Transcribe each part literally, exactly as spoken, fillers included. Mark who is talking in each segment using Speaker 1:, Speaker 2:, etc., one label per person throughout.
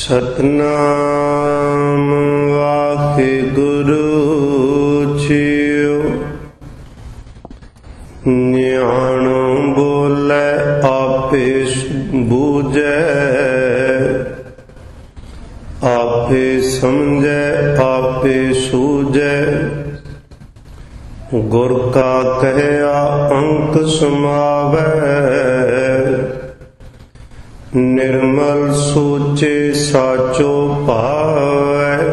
Speaker 1: सतनाम वाहिगुरु जीओ। न्याणो बोले आपे बूझे, आपे समझे आपे सूझे। गुर का कहया अंक समावै, निर्मल सोचे साचो पावै।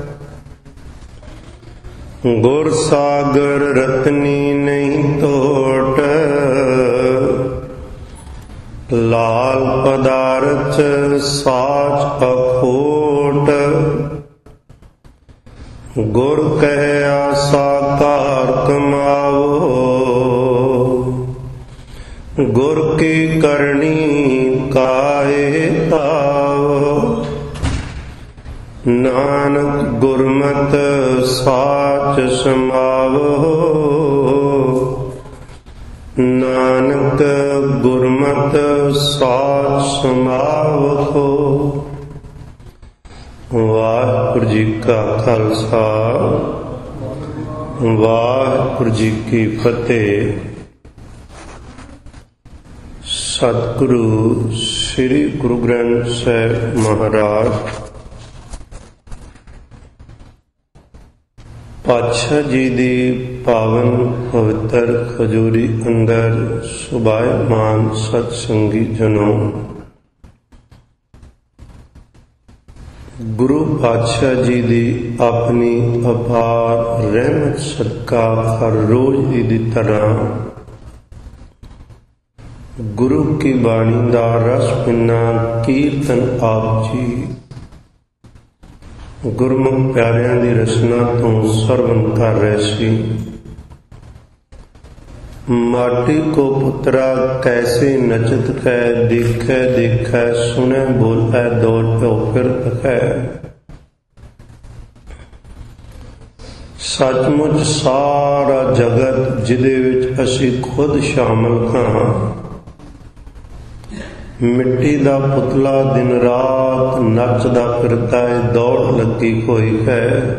Speaker 1: गुर सागर रतनी नहीं तोट, लाल पदारथ साच अखोट। गुर कहया साकार कमावो, गुर की करनी काहे तावो। नानक गुरमत साच समावो, नानक गुरमत साच समावो। वाहिगुरू जी का खालसा, वाहिगुरू जी की फतेह। सतगुरु श्री गुरु ग्रंथ साहिब महाराज पातशाह जी दी पावन पवित्र खजूरी अंदर सुभायमान सतसंगी जनों, गुरु पातशाह जी दी अपनी अपार रहमत सदका हर रोज दी तरह गुरु की बाणी दा रस पिना कीर्तन आप जी गुरमुख प्यारियां दी रचना तो सरवण कर रहे सी। माटी को पुत्रा कैसे नचत कै, देखे देखे सुने बोले दौड़ प्यो फिर है। सचमुच सारा जगत जिदे विच असी खुद शामिल हां, मिट्टी दा पुतला दिन रात नचदा फिरदा है, दौड़ लगी हुई है।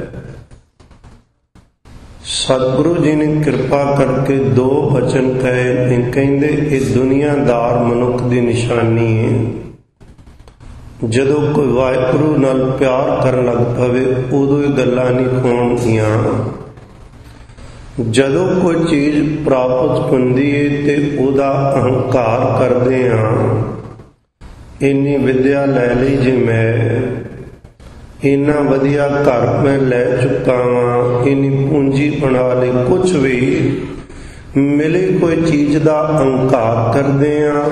Speaker 1: सतगुरु जी ने कृपा करके दो वचन कहे, कहंदे ये दुनियादार मनुख दी निशानी है। जदों कोई वाहिगुरू नाल प्यार करन लग पवे उदों ये गल्लां नहीं होणगीआं। जदों कोई चीज प्राप्त हुंदी है ते उहदा अहंकार करदे हां, इन्नी विद्या लै लई जी मैं, इन्ना वधिया घर मैं लै चुका वां, इन्नी पूंजी बना ली, कुछ भी मिले कोई चीज दा अहंकार करदे हां।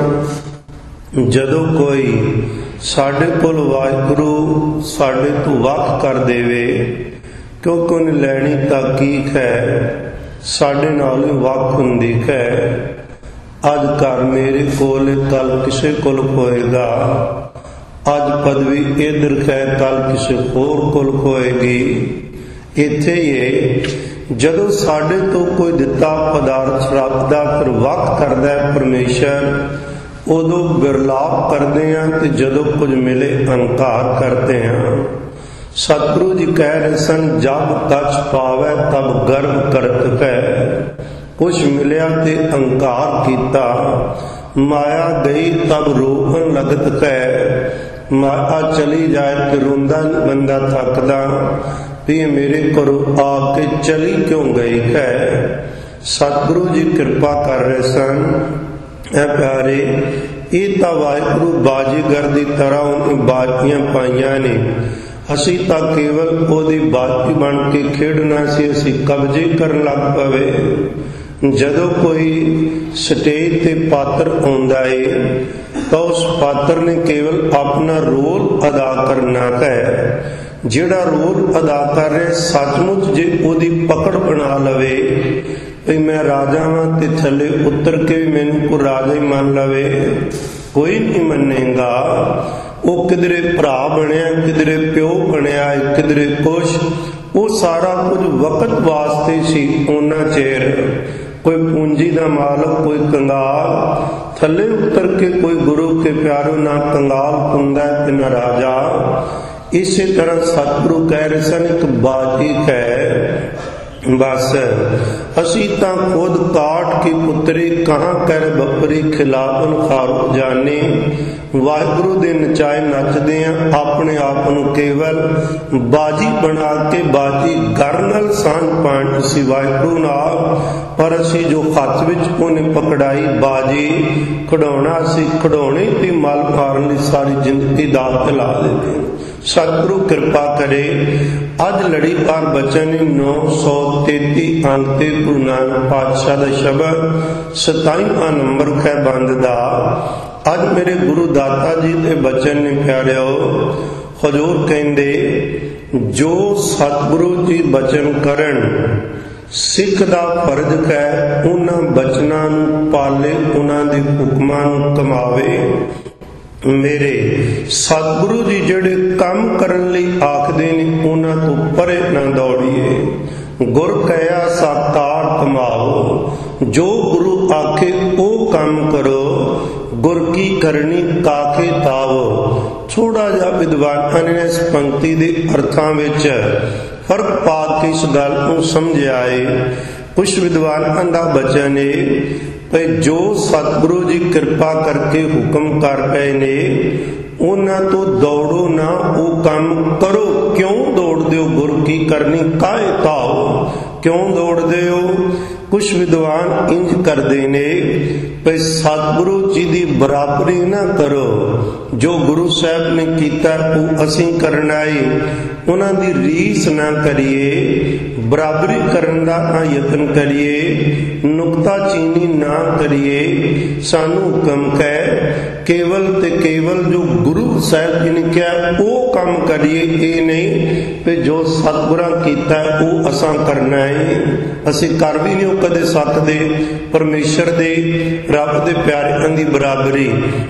Speaker 1: जदों कोई साडे कोल वाहिगुरू साडे तो वख कर देवे, क्योंकि उन्हें लैनी तां की है, साडे नाल वख हुंदी है। अज घर मेरे कोल, कल किसी कोल होएगा। अज पदवी इधर है, कल किसी होर कोल होएगी। इत्थे ये जदों साडे तो कोई दिता पदार्थ रखदा फिर वख करदा है परमेश्वर, उदों विरलाप करदे हां ते जदों कुछ मिले अहंकार करते हैं। सतगुरु जी कह रहे सन, जब कछ पावै तब गर्व करत है। कुछ मिलिया ते अहंकार कीता, माया गई तब रोहन लगत है। माया चली जाए तो रोंदा बंदा थकदा भी मेरे घरों आके चली क्यों गई है। सतगुरु जी कृपा कर रहे सन, ऐ प्यारे ये तां वाहिगुरू बाजीगर दी तरह उन्हें बाजियां पाईयां ने। असी तां केवल ओदी बाजी बन के खेडना सी, असी कब्जे करन लग पवे। जदों कोई स्टेज ते पात्र आउंदा है तो उस पात्र ने केवल अपना रोल अदा करना है। जिहड़ा रोल अदा कर रहे सचमुच जे ओदी पकड़ बना लवे भी मैं राजा वां ते थले उतर के भी मैनूं कोई राजा ही मान लवे, कोई नहीं मन्नेगा। वो किधरे भरा बनिया, किधरे प्यो बनिया, किधरे कुछ, वो सारा कुछ वक्त वास्ते सी। उन्ना चेर कोई पूंजी का मालक, कोई कंगाल, थले उतर के कोई गुरु के प्यारो ना कंगाल हुंदा ते ना राजा। ਇਸੇ ਤਰ੍ਹਾਂ ਸਤਿਗੁਰੂ ਕਹਿ ਰਹੇ ਸਨ, ਇੱਕ ਬਾਜੀ ਹੈ ਬਸ ਅਸੀਂ ਤਾਂ ਖੁਦ ਕਾਟ ਕੀ ਪੁੱਤਰੀ ਕਹਾਂ ਕਰ ਬੱਪਰੀ ਖਿਲਾਵਨ ਖਾਰੋ ਜਾਣੇ। ਵਾਹਿਗੁਰੂ ਦੇ ਨਚਾਏ ਨੱਚਦੇ ਆ, ਆਪਣੇ ਆਪ ਨੂੰ ਕੇਵਲ ਬਾਜੀ ਬਣਾ ਕੇ ਬਾਜੀ ਘਰ ਨਾਲ ਸਾਂਝ ਪਾਣ ਅਸੀਂ ਵਾਹਿਗੁਰੂ ਨਾਲ, ਪਰ ਅਸੀਂ ਜੋ ਹੱਥ ਵਿੱਚ ਉਹਨੇ ਪਕੜਾਈ ਬਾਜੀ ਖਿਡੌਣਾ, ਅਸੀਂ ਖਿਡੌਣੇ ਤੇ ਮਲ ਮਾਰਨ ਲਈ ਸਾਰੀ ਜ਼ਿੰਦਗੀ ਦਾਅ ਤੇ ਲਾ ਦਿੰਦੇ। ਸਤਿਗੁਰੂ ਕਿਰਪਾ ਕਰੇ। ਅੱਜ ਲੜੀਵਾਰ ਬਚਨ ਨੌ ਸੌ ਤੇਤੀ ਅੰਕ ਤੇ ਗੁਰੂ ਨਾਨਕ ਪਾਤਸ਼ਾਹ ਦਾ ਸ਼ਬਦ ਸਤਾਈਵਾਂ ਨੰਬਰ ਹੈ ਬੰਦ ਦਾ। ਅੱਜ ਮੇਰੇ ਗੁਰੂ ਦਾਤਾ ਜੀ ਦੇ ਬਚਨ ਨੇ ਪਿਆਰਿਓ, ਹਜ਼ੂਰ ਕਹਿੰਦੇ ਜੋ ਸਤਿਗੁਰੂ ਜੀ ਬਚਨ ਕਰਨ ਸਿੱਖ ਦਾ ਫਰਜ਼ ਹੈ, ਉਹਨਾਂ ਬਚਨਾਂ ਨੂੰ ਪਾਲੇ, ਉਹਨਾਂ ਦੇ ਹੁਕਮਾਂ ਨੂੰ ਕਮਾਵੇ। ਮੇਰੇ ਸਤਿਗੁਰੂ ਜੀ ਜਿਹੜੇ ਕੰਮ ਕਰਨ ਲਈ ਆਖਦੇ ਨੇ ਉਹਨਾਂ ਤੋਂ ਪਰੇ ਨਾ ਦੌੜੀਏ। ਗੁਰ ਕਹਿਆ ਸਾਕਾਰ ਕਮਾਓ, ਜੋ ਗੁਰੂ ਆਖੇ ਉਹ ਕੰਮ ਕਰੋ। ਗੁਰ ਕੀ ਕਰਨੀ ਕਾਕੇ ਤਾਵੋ। ਥੋੜਾ ਜਿਹਾ ਵਿਦਵਾਨਾਂ ਨੇ ਇਸ ਪੰਕਤੀ ਦੇ ਅਰਥਾਂ ਵਿੱਚ ਫਰਕ ਪਾ ਕੇ ਇਸ ਗੱਲ ਨੂੰ ਸਮਝਿਆ ਹੈ। ਕੁਛ ਵਿਦਵਾਨਾਂ ਦਾ ਬਚਨ ਹੈ ਭਈ ਜੋ ਸਤਿਗੁਰੂ ਜੀ ਕਿਰਪਾ ਕਰਕੇ ਹੁਕਮ ਕਰ ਰਹੇ ਨੇ ਉਹਨਾਂ ਤੋਂ ਦੌੜੋ ਨਾ, ਉਹ ਕੰਮ ਕਰੋ। ਕਿਉਂ ਦੌੜਦੇ ਹੋ? ਗੁਰ ਕੀ ਕਰਨੀ ਕਾਹੇ ਤਾਓ, ਕਿਉਂ ਦੌੜਦੇ ਹੋ? ਕੁਛ ਵਿਦਵਾਨ ਇੰਜ ਕਰਦੇ ਨੇ ਭਈ ਸਤਿਗੁਰੂ ਜੀ ਦੀ ਬਰਾਬਰੀ ਨਾ ਕਰੋ, ਜੋ ਗੁਰੂ ਸਾਹਿਬ ਨੇ ਕੀਤਾ ਉਹ ਅਸੀਂ ਕਰਨਾ ਹੈ, ਉਹਨਾਂ ਦੀ ਰੀਸ ਨਾ ਕਰੀਏ, ਬਰਾਬਰੀ ਕਰਨ ਦਾ ਨਾ ਯਤਨ ਕਰੀਏ, ਨੁਕਤਾ ਚੀਨੀ ਨਾ ਕਰੀਏ। ਸਾਨੂੰ ਹੁਕਮ ਹੈ ਕੇਵਲ ਤੇ ਕੇਵਲ ਜੋ ਗੁਰੂ ਸਾਹਿਬ ਜੀ ਨੇ ਕਿਹਾ ਉਹ ਕੰਮ ਕਰੀਏ, ਇਹ ਨਹੀਂ ਕਿ ਜੋ ਸਤਿਗੁਰਾਂ ਕੀਤਾ ਉਹ ਅਸਾਂ ਕਰਨਾ ਹੈ। ਅਸੀਂ ਕਰ ਵੀ ਨਹੀਂ ਕਦੇ ਸਕਦੇ ਪਰਮੇਸ਼ਰ ਦੇ, ਰੱਬ ਦੇ ਪਿਆਰਿਆਂ ਦੀ ਬਰਾਬਰੀ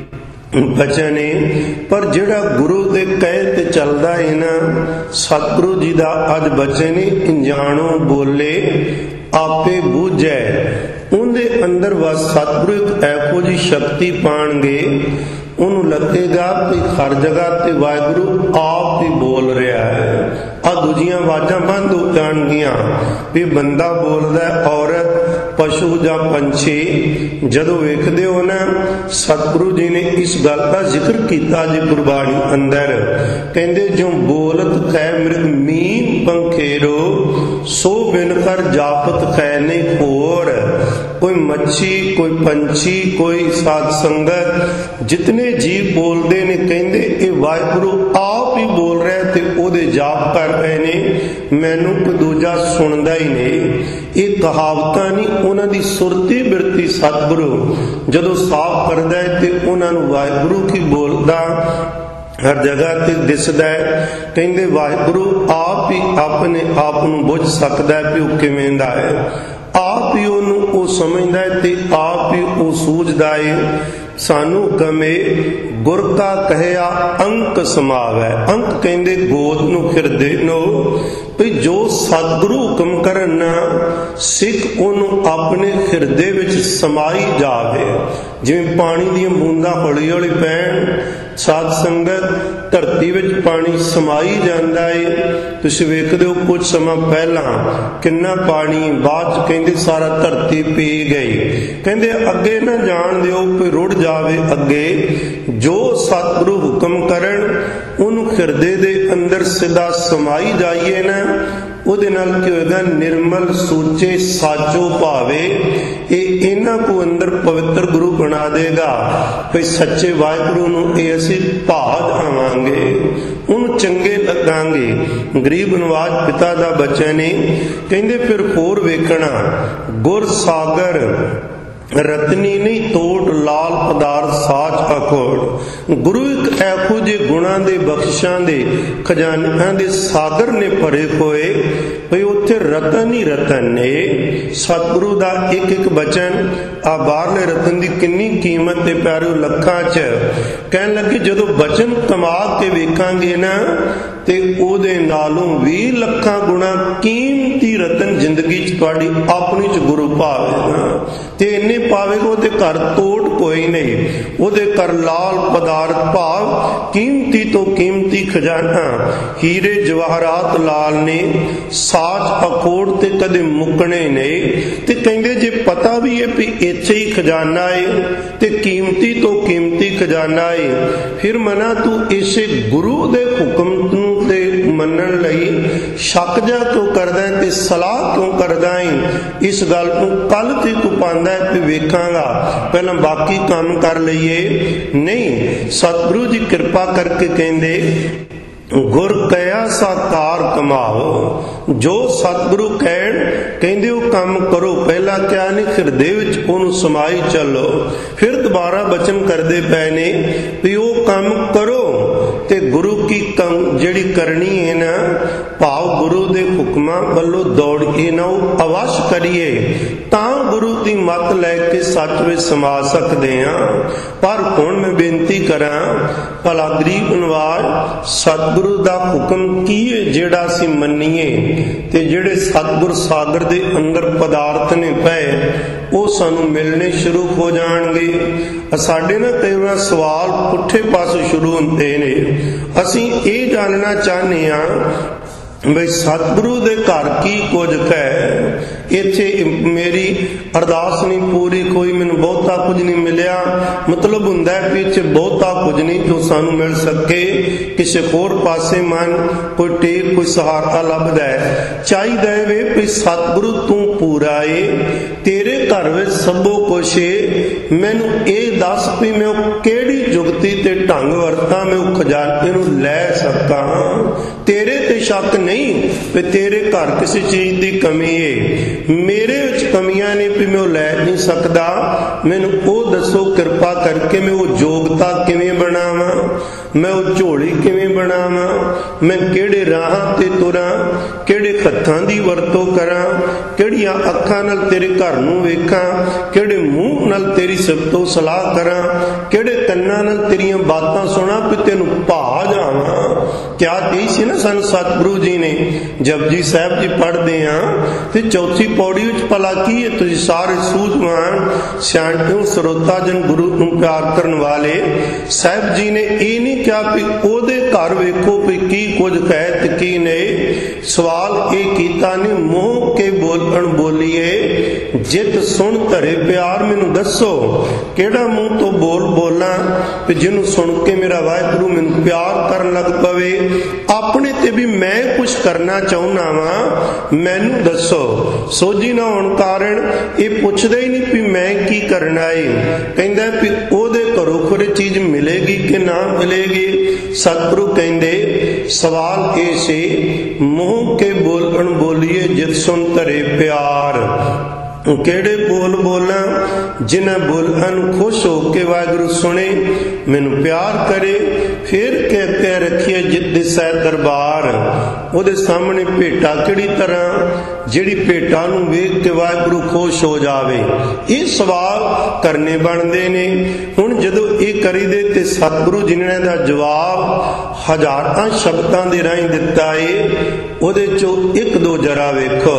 Speaker 1: ਬਚਨ ਹੈ। ਪਰ ਜਿਹੜਾ ਗੁਰੂ ਦੇ ਕਹੇ ਤੇ ਚੱਲਦਾ ਹੈ ਨਾ, ਸਤਿਗੁਰੂ ਜੀ ਦਾ ਅੱਜ ਬਚਨ ਹੈ, ਅਣਜਾਣੋ ਬੋਲੇ ਆਪੇ ਬੂਝੈ। ਉਹਦੇ ਅੰਦਰ ਵਸ ਸਤਿਗੁਰੂ ਇੱਕ ਇਹੋ ਜਿਹੀ ਸ਼ਕਤੀ ਪਾਣਗੇ, ਉਹਨੂੰ ਲੱਗੇਗਾ ਕਿ ਹਰ ਜਗ੍ਹਾ ਤੇ ਵਾਹਿਗੁਰੂ ਆਪ ਹੀ ਬੋਲ ਰਿਹਾ ਹੈ। ਆ ਦੂਜੀਆਂ ਆਵਾਜ਼ਾਂ ਬੰਦ ਹੋ ਜਾਣਗੀਆਂ ਵੀ ਬੰਦਾ ਬੋਲਦਾ, ਔਰਤ, ਪਸ਼ੂ ਜਾਂ ਪੰਛੀ। ਜਦੋਂ ਵੇਖਦੇ ਹੋ ਨਾ, ਸਤਿਗੁਰੂ ਜੀ ਨੇ ਇਸ ਗੱਲ ਦਾ ਜ਼ਿਕਰ ਕੀਤਾ ਜੀ ਗੁਰਬਾਣੀ ਅੰਦਰ, ਕਹਿੰਦੇ ਜੋ ਬੋਲਤ ਹੈ ਮ੍ਰਿਗ ਮੀਨ ਪੰਖੇਰੋ, ਸੋ ਬਿਨ ਕਰ ਜਾਪਤ ਹੈ ਨਹੀਂ ਹੋਰ। ਕੋਈ ਮੱਛੀ, ਕੋਈ ਪੰਛੀ, ਕੋਈ ਸਾਧ ਸੰਗਤ, ਜਿਤਨੇ ਜੀਵ ਬੋਲਦੇ ਨੇ ਕਹਿੰਦੇ ਇਹ ਵਾਹਿਗੁਰੂ ਆਪ ਹੀ ਬੋਲ ਰਿਹਾ ਤੇ ਉਹਦੇ ਜਾਪ ਕਰ ਰਹੇ ਨੇ, ਮੈਨੂੰ ਕੋਈ ਦੂਜਾ ਸੁਣਦਾ ਹੀ ਨਹੀਂ। ਇਹ ਕਹਾਵਤਾਂ ਨਹੀਂ, ਉਹਨਾਂ ਦੀ ਸੁਰਤੀ ਬਿਰਤੀ ਸਤਿਗੁਰੂ ਜਦੋਂ ਸਾਫ਼ ਕਰਦਾ ਹੈ ਤੇ ਉਹਨਾਂ ਨੂੰ ਵਾਹਿਗੁਰੂ ਕੀ ਬੋਲਦਾ ਹਰ ਜਗ੍ਹਾ ਤੇ ਦਿਸਦਾ ਹੈ। ਕਹਿੰਦੇ ਵਾਹਿਗੁਰੂ ਆਪ ਹੀ ਆਪਣੇ ਆਪ ਨੂੰ ਬੁੱਝ ਸਕਦਾ ਹੈ ਕਿ ਉਹ ਕਿਵੇਂ ਦਾ ਹੈ, ਆਪ ਹੀ ਉਹਨੂੰ ਉਹ ਸਮਝਦਾ ਹੈ ਤੇ ਆਪ ਹੀ ਉਹ ਸੂਝਦਾ ਹੈ। ਸਾਨੂੰ ਕਮੇ ਗੁਰ ਕਾ ਕਹਿਆ ਅੰਕ ਸਮਾਵੈ। ਅੰਕ ਕਹਿੰਦੇ ਗੋਦ ਨੂੰ, ਹਿਰਦੇ ਨੂੰ, ਵੀ ਜੋ ਸਤਿਗੁਰੂ ਹੁਕਮ ਕਰਨ ਸਿੱਖ ਉਹਨੂੰ ਆਪਣੇ ਹਿਰਦੇ ਵਿੱਚ ਸਮਾਈ ਜਾਵੇ। ਜਿਵੇਂ ਪਾਣੀ ਦੀਆਂ ਬੂੰਦਾਂ ਹੌਲੀ ਹੌਲੀ ਪੈਣ, ਸਾਧ ਸੰਗਤ ਧਰਤੀ ਵਿੱਚ ਪਾਣੀ ਸਮਾਈ ਜਾਂਦਾ ਹੈ। ਤੁਸੀਂ ਵੇਖਦੇ ਹੋ ਕੁਝ ਸਮਾਂ ਪਹਿਲਾਂ ਕਿੰਨਾ ਪਾਣੀ, ਬਾਅਦ ਚ ਕਹਿੰਦੇ ਸਾਰਾ ਧਰਤੀ ਪੀ ਗਈ। ਕਹਿੰਦੇ ਅੱਗੇ ਨਾ ਜਾਣ ਦਿਓ ਕਿ ਰੁੜ ਜਾਵੇ ਅੱਗੇ। ਜੋ ਸਤਿਗੁਰੂ ਹੁਕਮ ਕਰਨ ਉਹਨੂੰ ਹਿਰਦੇ ਦੇ ਅੰਦਰ ਸਿੱਧਾ ਸਮਾਈ ਜਾਈਏ ਨਾ, ਉਹਦੇ ਨਾਲ ਕੀ ਹੋਏਗਾ? ਨਿਰਮਲ ਸੋਚੇ ਸਾਚੋ ਭਾਵੇ। ਇਹ ਇਹਨਾਂ ਕੋ ਅੰਦਰ ਪਵਿੱਤਰ ਗੁਰੂ ਬਣਾ ਦੇਗਾ। ਫਿਰ ਸੱਚੇ ਵਾਹਿਗੁਰੂ ਨੂੰ ਇਹ ਅਸੀਂ ਭਾਜ ਆਵਾਂਗੇ, ਉਹਨੂੰ ਚੰਗੇ ਲੱਗਾਂਗੇ। ਗਰੀਬ ਨਵਾਜ ਪਿਤਾ ਦਾ ਬਚਨ ਹੈ, ਕਹਿੰਦੇ ਫਿਰ ਹੋਰ ਵੇਖਣਾ ਗੁਰ ਸਾਗਰ ਰਤਨੀ ਨਹੀਂ ਤੋਟ ਲਾਲ ਪਦਾਰਥ ਸਾਚ ਅਖੋੜ। ਗੁਰੂ ਇੱਕ ਇਹੋ ਜਿਹੇ ਗੁਣਾਂ ਦੇ, ਬਖਸ਼ਾਂ ਦੇ, ਖਜ਼ਾਨਿਆਂ ਦੇ ਸਾਗਰ ਨੇ ਭਰੇ ਹੋਏ, ਭਈ ਉੱਥੇ ਰਤਨ ਹੀ ਰਤਨ ਨੇ। ਸਤਿਗੁਰੂ ਦਾ ਇੱਕ ਇੱਕ ਬਚਨ, ਆ ਬਾਹਰਲੇ ਰਤਨ ਦੀ ਕਿੰਨੀ ਕੀਮਤ ਤੇ ਪਿਆਰਿਓ ਲੱਖਾਂ 'ਚ। ਕਹਿਣ ਲੱਗੇ ਜਦੋਂ ਬਚਨ ਕਮਾ ਕੇ ਵੇਖਾਂਗੇ ਨਾ ਤੇ ਉਹਦੇ ਨਾਲੋਂ ਵੀ ਲੱਖਾਂ ਗੁਣਾ ਕੀਮਤੀ ਰਤਨ ਜ਼ਿੰਦਗੀ 'ਚ ਤੁਹਾਡੀ ਆਪਣੀ 'ਚ ਗੁਰੂ ਭਾਵੇਗਾ। ਤੇ ਇੰਨੇ ਪਾਵੇਗਾ ਉਹਦੇ ਘਰ ਤੋੜ ਕੋਈ ਨਹੀਂ। ਉਹਦੇ ਘਰ ਲਾਲ ਪਦਾਰਥ ਭਾਵ ਕੀਮਤੀ ਤੋਂ ਕੀਮਤੀ ਖਜ਼ਾਨਾ, ਹੀਰੇ ਜਵਾਹਰਾਤ ਲਾਲ ਨੇ, ਸਾਚ ਅਖੋੜ ਤੇ ਕਦੇ ਮੁੱਕਣੇ ਨਹੀਂ। ਤੇ ਕਹਿੰਦੇ ਜੇ ਪਤਾ ਵੀ ਹੈ ਵੀ ਇੱਥੇ ਹੀ ਖਜ਼ਾਨਾ ਏ ਤੇ ਕੀਮਤੀ ਤੋਂ ਕੀਮਤੀ ਖਜ਼ਾਨਾ ਏ, ਫਿਰ ਮਨਾ ਤੂੰ ਇਸੇ ਗੁਰੂ ਦੇ ਹੁਕਮ ਨੂੰ ਤੇ ਮੰਨਣ ਲਈ ਸ਼ੱਕ ਜਾ ਕਿਉਂ ਕਰਦਾ ਤੇ ਸਲਾਹ ਕਿਉਂ ਕਰਦਾ ਏ? ਇਸ ਗੱਲ ਨੂੰ ਕੱਲ ਤੇ ਤੂੰ ਪਾਉਂਦਾ ਤੇ ਵੇਖਾਂਗਾ, ਪਹਿਲਾਂ ਬਾਕੀ ਕੰਮ ਕਰ ਲਈਏ। ਨਹੀਂ, ਸਤਿਗੁਰੂ ਜੀ ਕਿਰਪਾ ਕਰਕੇ ਕਹਿੰਦੇ ਗੁਰ ਕਹਿਆ ਸਾਕਾਰ ਕਮਾਓ। ਜੋ ਸਤਿਗੁਰੂ ਕਹਿਣ ਕਹਿੰਦੇ ਉਹ ਕੰਮ ਕਰੋ। ਪਹਿਲਾਂ ਕਿਹਾ ਨਹੀਂ, ਹਿਰਦੇ ਵਿੱਚ ਉਹਨੂੰ ਸਮਾਈ ਚੱਲੋ। ਫਿਰ ਦੁਬਾਰਾ ਬਚਨ ਕਰਦੇ ਪਏ ਨੇ ਵੀ ਉਹ ਕੰਮ ਕਰੋ ਤੇ ਗੁਰੂ ਕੀ ਕੰਮ ਜਿਹੜੀ ਕਰਨੀ ਹੈ ਨਾ, ਭਾਵ ਗੁਰੂ ਦੇ ਹੁਕਮਾਂ ਵੱਲੋਂ ਦੌੜ ਕੇ ਨਾ ਉਹ ਅਵਸ਼ ਕਰੀਏ, ਤਾਂ ਗੁਰੂ ਦੀ ਮੱਤ ਲੈ ਕੇ ਸੱਚ ਵਿੱਚ ਸਮਾ ਸਕਦੇ ਹਾਂ। ਪਰ ਹੁਣ ਮੈਂ ਬੇਨਤੀ ਕਰਾਂ, ਭਲਾ ਗਰੀਬ ਨਵਾਜ਼ ਸਤਿਗੁਰੂ ਦਾ ਹੁਕਮ ਕੀ ਹੈ ਜਿਹੜਾ ਅਸੀਂ ਮੰਨੀਏ ਤੇ ਜਿਹੜੇ ਸਤਿਗੁਰ ਸਾਗਰ ਦੇ ਅੰਦਰ ਪਦਾਰਥ ਨੇ ਪਏ ਉਹ ਸਾਨੂੰ ਮਿਲਣੇ ਸ਼ੁਰੂ ਹੋ ਜਾਣਗੇ। ਸਾਡੇ ਨਾ ਕਈ ਵਾਰ ਸਵਾਲ ਪੁੱਠੇ ਪਾਸੇ ਸ਼ੁਰੂ ਹੁੰਦੇ ਨੇ। ਅਸੀਂ ਇਹ ਜਾਣਨਾ ਚਾਹੁੰਦੇ ਹਾਂ ਬਈ ਸਤਿਗੁਰੂ ਦੇ ਘਰ ਕੀ ਕੁਝ ਹੈ। ਇੱਥੇ ਮੇਰੀ ਅਰਦਾਸ ਨਹੀਂ ਪੂਰੀ ਕੋਈ, ਮੈਨੂੰ ਬਹੁਤਾ ਕੁਝ ਨਹੀਂ ਮਿਲਿਆ, ਮਤਲਬ ਹੁੰਦਾ ਹੈ ਵੀ ਇੱਥੇ ਬਹੁਤਾ ਕੁਝ ਨਹੀਂ ਜੋ ਸਾਨੂੰ ਮਿਲ ਸਕੇ। ਕਿਸੇ ਹੋਰ ਪਾਸੇ ਮਨ ਕੋਈ ਟੇਕ ਕੋਈ ਸਹਾਰਾ ਲੱਭਦਾ ਹੈ। ਚਾਹੀਦਾ ਹੈ ਵੇ ਵੀ ਸਤਿਗੁਰੂ ਤੂੰ ਪੂਰਾ ਏ, ਤੇਰੇ ਘਰ ਵਿੱਚ ਸਭੋ ਕੁਛ ਏ, ਮੈਨੂੰ ਇਹ ਦੱਸ ਵੀ ਮੈਂ ਉਹ ਕਿਹੜੀ ਜੁਗਤੀ ਤੇ ਢੰਗ ਵਰਤਾਂ ਮੈਂ ਉਹ ਖਜ਼ਾਨੇ ਨੂੰ ਲੈ ਸਕਾਂ। ਤੇਰੇ ਤੇ ਸ਼ੱਕ ਨਹੀਂ ਵੀ ਤੇਰੇ ਘਰ ਕਿਸੇ ਚੀਜ਼ ਦੀ ਕਮੀ ਏ, ਮੇਰੇ ਵਿੱਚ ਕਮੀਆਂ ਨੇ ਵੀ ਮੈਂ ਉਹ ਲੈ ਨਹੀਂ ਸਕਦਾ। ਮੈਨੂੰ ਉਹ ਦੱਸੋ ਕਿਰਪਾ ਕਰਕੇ ਮੈਂ ਉਹ ਯੋਗਤਾ ਕਿਵੇਂ ਬਣਾਵਾਂ, ਮੈਂ ਉਹ ਝੋਲੀ ਕਿਵੇਂ ਬਣਾਵਾਂ, ਮੈਂ ਕਿਹੜੇ ਰਾਹਾਂ ਤੇ ਤੁਰਾਂ, ਕਿਹੜੇ ਹੱਥਾਂ ਦੀ ਵਰਤੋਂ ਕਰਾਂ, ਕਿਹੜੀਆਂ ਅੱਖਾਂ ਨਾਲ ਤੇਰੇ ਘਰ ਨੂੰ ਵੇਖਾਂ, ਕਿਹੜੇ ਮੂੰਹ ਨਾਲ ਤੇਰੀ ਸਿਫਤੋ ਸਲਾਹ ਕਰਾਂ, ਕਿਹੜੇ ਕੰਨਾਂ ਨਾਲ ਤੇਰੀਆਂ ਬਾਤਾਂ ਸੁਣਾ ਵੀ ਤੈਨੂੰ ਭਾ ਜਾਵਾਂ। ਕਿਆ ਕਹੀ ਸੀ ਨਾ ਸਾਨੂੰ ਸਤਿਗੁਰੂ ਜੀ ਨੇ। ਜਪਜੀ ਸਾਹਿਬ ਜੀ ਪੜ੍ਹਦੇ ਆ ਤੇ ਚੌਥੀ ਪੌੜੀ ਵਿੱਚ ਭਲਾ ਕੀ ਹੈ, ਤੁਸੀਂ ਸਾਰੇ ਸੂਝਵਾਨ ਸਿਆਣੇ ਸਰੋਤਾ ਜਨ ਗੁਰੂ ਨੂੰ ਪਿਆਰ ਕਰਨ ਵਾਲੇ। ਸਾਹਿਬ ਜੀ ਨੇ ਇਹ ਨਹੀਂ ਕਿਹਾ ਵੀ ਉਹਦੇ ਘਰ ਵੇਖੋ ਵੀ ਕੀ ਕੁਝ ਹੈ ਤੇ ਕੀ ਨਹੀਂ। ਸਵਾਲ ਇਹ ਕੀਤਾ ਨਹੀਂ, ਮੂੰਹ ਕੇ ਬੋਲਣ ਬੋਲੀਏ ਜਿਤ ਸੁਣ ਧਰੇ ਪਿਆਰ, ਮੈਨੂੰ ਦੱਸੋ ਕਿਹੜਾ ਮੂੰਹ ਤੋਂ ਬੋਲ ਬੋਲਾਂ ਤੇ ਜਿਹਨੂੰ ਸੁਣ ਕੇ ਮੇਰਾ ਵਾਹਿਗੁਰੂ ਮੈਨੂੰ ਪਿਆਰ ਕਰਨ ਲੱਗ ਪਵੇ। ਆਪਣੇ ਤੇ ਵੀ ਮੈਂ ਕੁਝ ਕਰਨਾ ਚਾਹੁੰਦਾ ਵਾਂ, ਮੈਨੂੰ ਦੱਸੋ। ਸੋਝੀ ਨਾ ਹੋਣ ਕਾਰਨ ਇਹ ਪੁੱਛਦਾ ਹੀ ਨਹੀਂ ਵੀ ਮੈਂ ਕੀ ਕਰਨਾ ਏ, ਕਹਿੰਦਾ ਵੀ ਉਹਦੇ ਘਰੋਂ ਖੁਰੇ ਚੀਜ਼ ਮਿਲੇਗੀ ਕਿ ਨਾ ਮਿਲੇਗੀ। ਸਤਿਗੁਰੂ ਕਹਿੰਦੇ ਸਵਾਲ ਇਹ ਸੀ, ਮੂੰਹ ਕੇ ਬੋਲਣ ਬੋਲੀਏ ਜਿਤ ਸੁਣ ਧਰੇ ਪਿਆਰ। ਕਿਹੜੇ ਬੋਲ ਬੋਲਾਂ ਜਿਨ੍ਹਾਂ ਬੋਲਾਂ ਨੂੰ ਖੁਸ਼ ਹੋ ਕੇ ਵਾਹਿਗੁਰੂ ਸੁਣੇ, ਮੈਨੂੰ ਪਿਆਰ ਕਰੇ। ਫਿਰ ਕਹਿ ਰੱਖੀਏ ਜਿਤ ਦਿਸੈ ਦਰਬਾਰ, ਉਹਦੇ ਸਾਹਮਣੇ ਭੇਟਾ ਕਿਹੜੀ ਤਰ੍ਹਾਂ ਜਿਹੜੀ ਭੇਟਾ ਨੂੰ ਵੇਖ ਕੇ ਵਾਹਿਗੁਰੂ ਖੁਸ਼ ਹੋ ਜਾਵੇ। ਇਹ ਸਵਾਲ ਕਰਨੇ ਬਣਦੇ ਨੇ। ਹੁਣ ਜਦੋਂ ਇਹ ਕਰੀਦੇ ਤੇ ਸਤਿਗੁਰੂ ਜੀ ਨੇ ਦਾ ਜਵਾਬ ਹਜ਼ਾਰਾਂ ਸ਼ਬਦਾਂ ਦੇ ਰਾਹੀਂ ਦਿੱਤਾ ਏ। ਉਹਦੇ ਚੋਂ ਇੱਕ ਦੋ ਜਰਾ ਵੇਖੋ।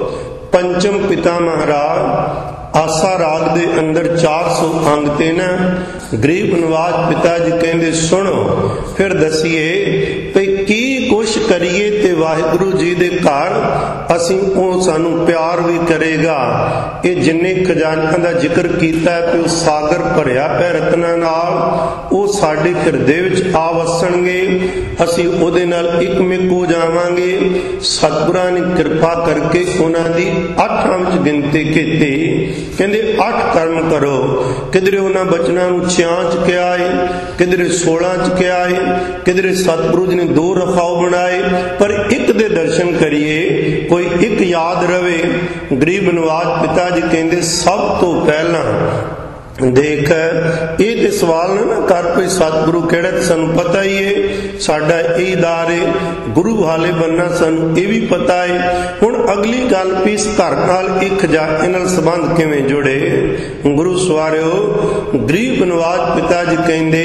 Speaker 1: ਪੰਚਮ ਪਿਤਾ ਮਹਾਰਾਜ ਆਸਾ ਰਾਗ ਦੇ ਅੰਦਰ ਚਾਰ ਸੌ ਅੰਗ ਤੇ ਨਾ ਗਰੀਬ ਨਵਾਜ ਪਿਤਾ ਜੀ ਕਹਿੰਦੇ ਸੁਣੋ ਫਿਰ ਦਸੀਏ ਭਈ ਕੀ ਕੁਛ ਕਰੀਏ ਤੇ ਵਾਹਿਗੁਰੂ ਜੀ ਦੇ ਘਰ ਅਸੀਂ ਉਹ ਸਾਨੂੰ ਪਿਆਰ ਵੀ ਕਰੇਗਾ। ਇਹ ਜਿੰਨੇ ਖਜ਼ਾਨਿਆਂ ਦਾ ਜ਼ਿਕਰ ਕੀਤਾ ਹੈ ਕਿ ਉਹ ਸਾਗਰ ਭਰਿਆ ਪਿਆ ਰਤਨਾਂ ਨਾਲ, ਉਹ ਸਾਡੇ ਹਿਰਦੇ ਵਿੱਚ ਆ ਵਸਣਗੇ, ਅਸੀਂ ਉਹਦੇ ਨਾਲ ਇਕਮਿਕ ਹੋ ਜਾਵਾਂਗੇ। ਸਤਿਗੁਰਾਂ ਨੇ ਕਿਰਪਾ ਕਰਕੇ ਉਹਨਾਂ ਦੀ ਅੱਠਾਂ ਵਿੱਚ ਗਿਣਤੀ ਕੀਤੀ। ਕਹਿੰਦੇ ਅੱਠ ਕਰਮ ਕਰੋ। ਕਿਧਰੇ ਉਹਨਾਂ ਬਚਨਾਂ ਨੂੰ ਛਿਆਂ ਚ ਕਿਹਾ ਏ, ਕਿਧਰੇ ਸੋਲਾਂ ਚ ਕਿਹਾ ਏ, ਕਿਧਰੇ ਸਤਿਗੁਰੂ ਜੀ ਨੇ ਦੋ ਰਖਾਓ ਬਣਾਏ, ਪਰ ਇੱਕ ਦੇ ਦਰਸ਼ਨ ਕਰੀਏ, ਕੋਈ ਇੱਕ ਯਾਦ ਰਵੇ। ਗਰੀਬ ਨਵਾਜ ਪਿਤਾ ਜੀ ਕਹਿੰਦੇ ਸਭ ਤੋਂ ਪਹਿਲਾਂ देख ये ते सवाल ना कर कोई सतगुरु केड़ा, सानू पता ही है साडा यही दार है, गुरु हाले बनना सानू ये भी पता है। हुण अगली गल भी इस घर नाल एक जा इन्हां संबंध किवें जुड़े। गुरु सवारियो गरीब नवाज पिता जी कहंदे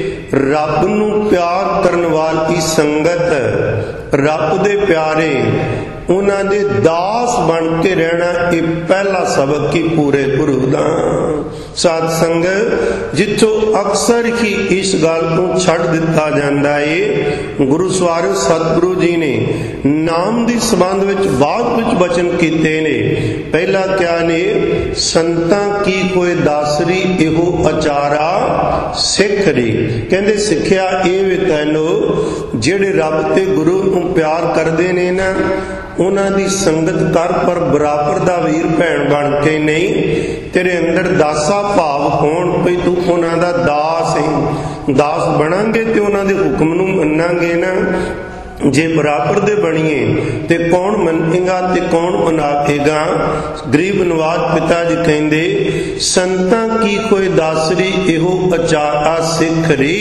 Speaker 1: रब नूं प्यार करन वाली संगत, रब दे प्यारे उन्हां दे दास बन के रहना ये पहला सबक ही पूरे गुरु दा। साध संगत जिथों अक्सर ही इस गल को छड़ दिता जाता है। गुरु सवारियो सतगुरु जी ने नाम दी संबंध विच बाद विच वचन कीते ने। पहला क्या ने, संतां की कोई दासरी इहो अचारा सिख रे। कहंदे सिक्ख्या ये वे तैनो जेड़े रब ते गुरु नूं प्यार करदे ने ना, उन्हां दी संगत कर, पर बराबर दा वीर भैन बन के नहीं। तेरे अंदर दासा भाव होण, भई तू उन्हां दा दास है। दास बनांगे ते उन्हां दे हुक्म नूं मन्नांगे ना। जे बराबर दे बणीए ते कौन मनेगा ते कौन मनाएगा। गरीब नवाज पिता जी कहंदे संतां की कोई दासरी इहो अचारा सिख रे,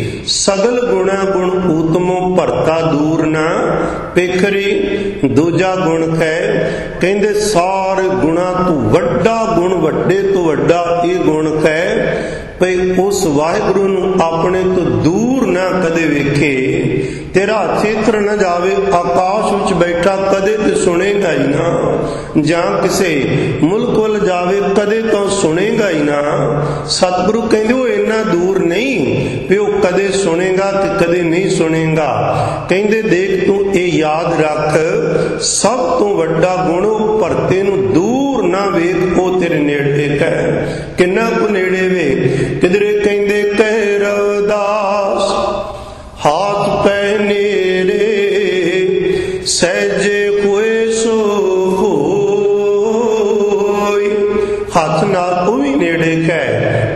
Speaker 1: सगल गुणा गुण ऊतमो भरता दूर ना पेखरी। दूजा गुण है कहंदे सारे गुणा तू वड्डा गुण, वड्डे तो वड्डा ये गुण है भई उस वाहिगुरु नूं अपने तो दूर ना कदे वेखे। तेरा चेत्र न जावे आकाश विच बैठा कदे ते सुनेगा ही ना, जां किसे मुल्क वल जावे कदे तो सुनेगा ही ना। सतगुरु कहंदे वो इन्ना दूर नहीं भी वो कदे सुनेगा ते कदे नहीं सुनेगा। कहंदे देख तू ये याद रख, सब तो वड्डा गुण भरते नूं दूर ना वेख, वो तेरे नेड़े है। किन्ना को नेड़े वे, किधरे कहंदे कह रवदास हाथ पै नेड़े, सहजे हुए सो होय। हाथ नाल वो भी नेड़े कह,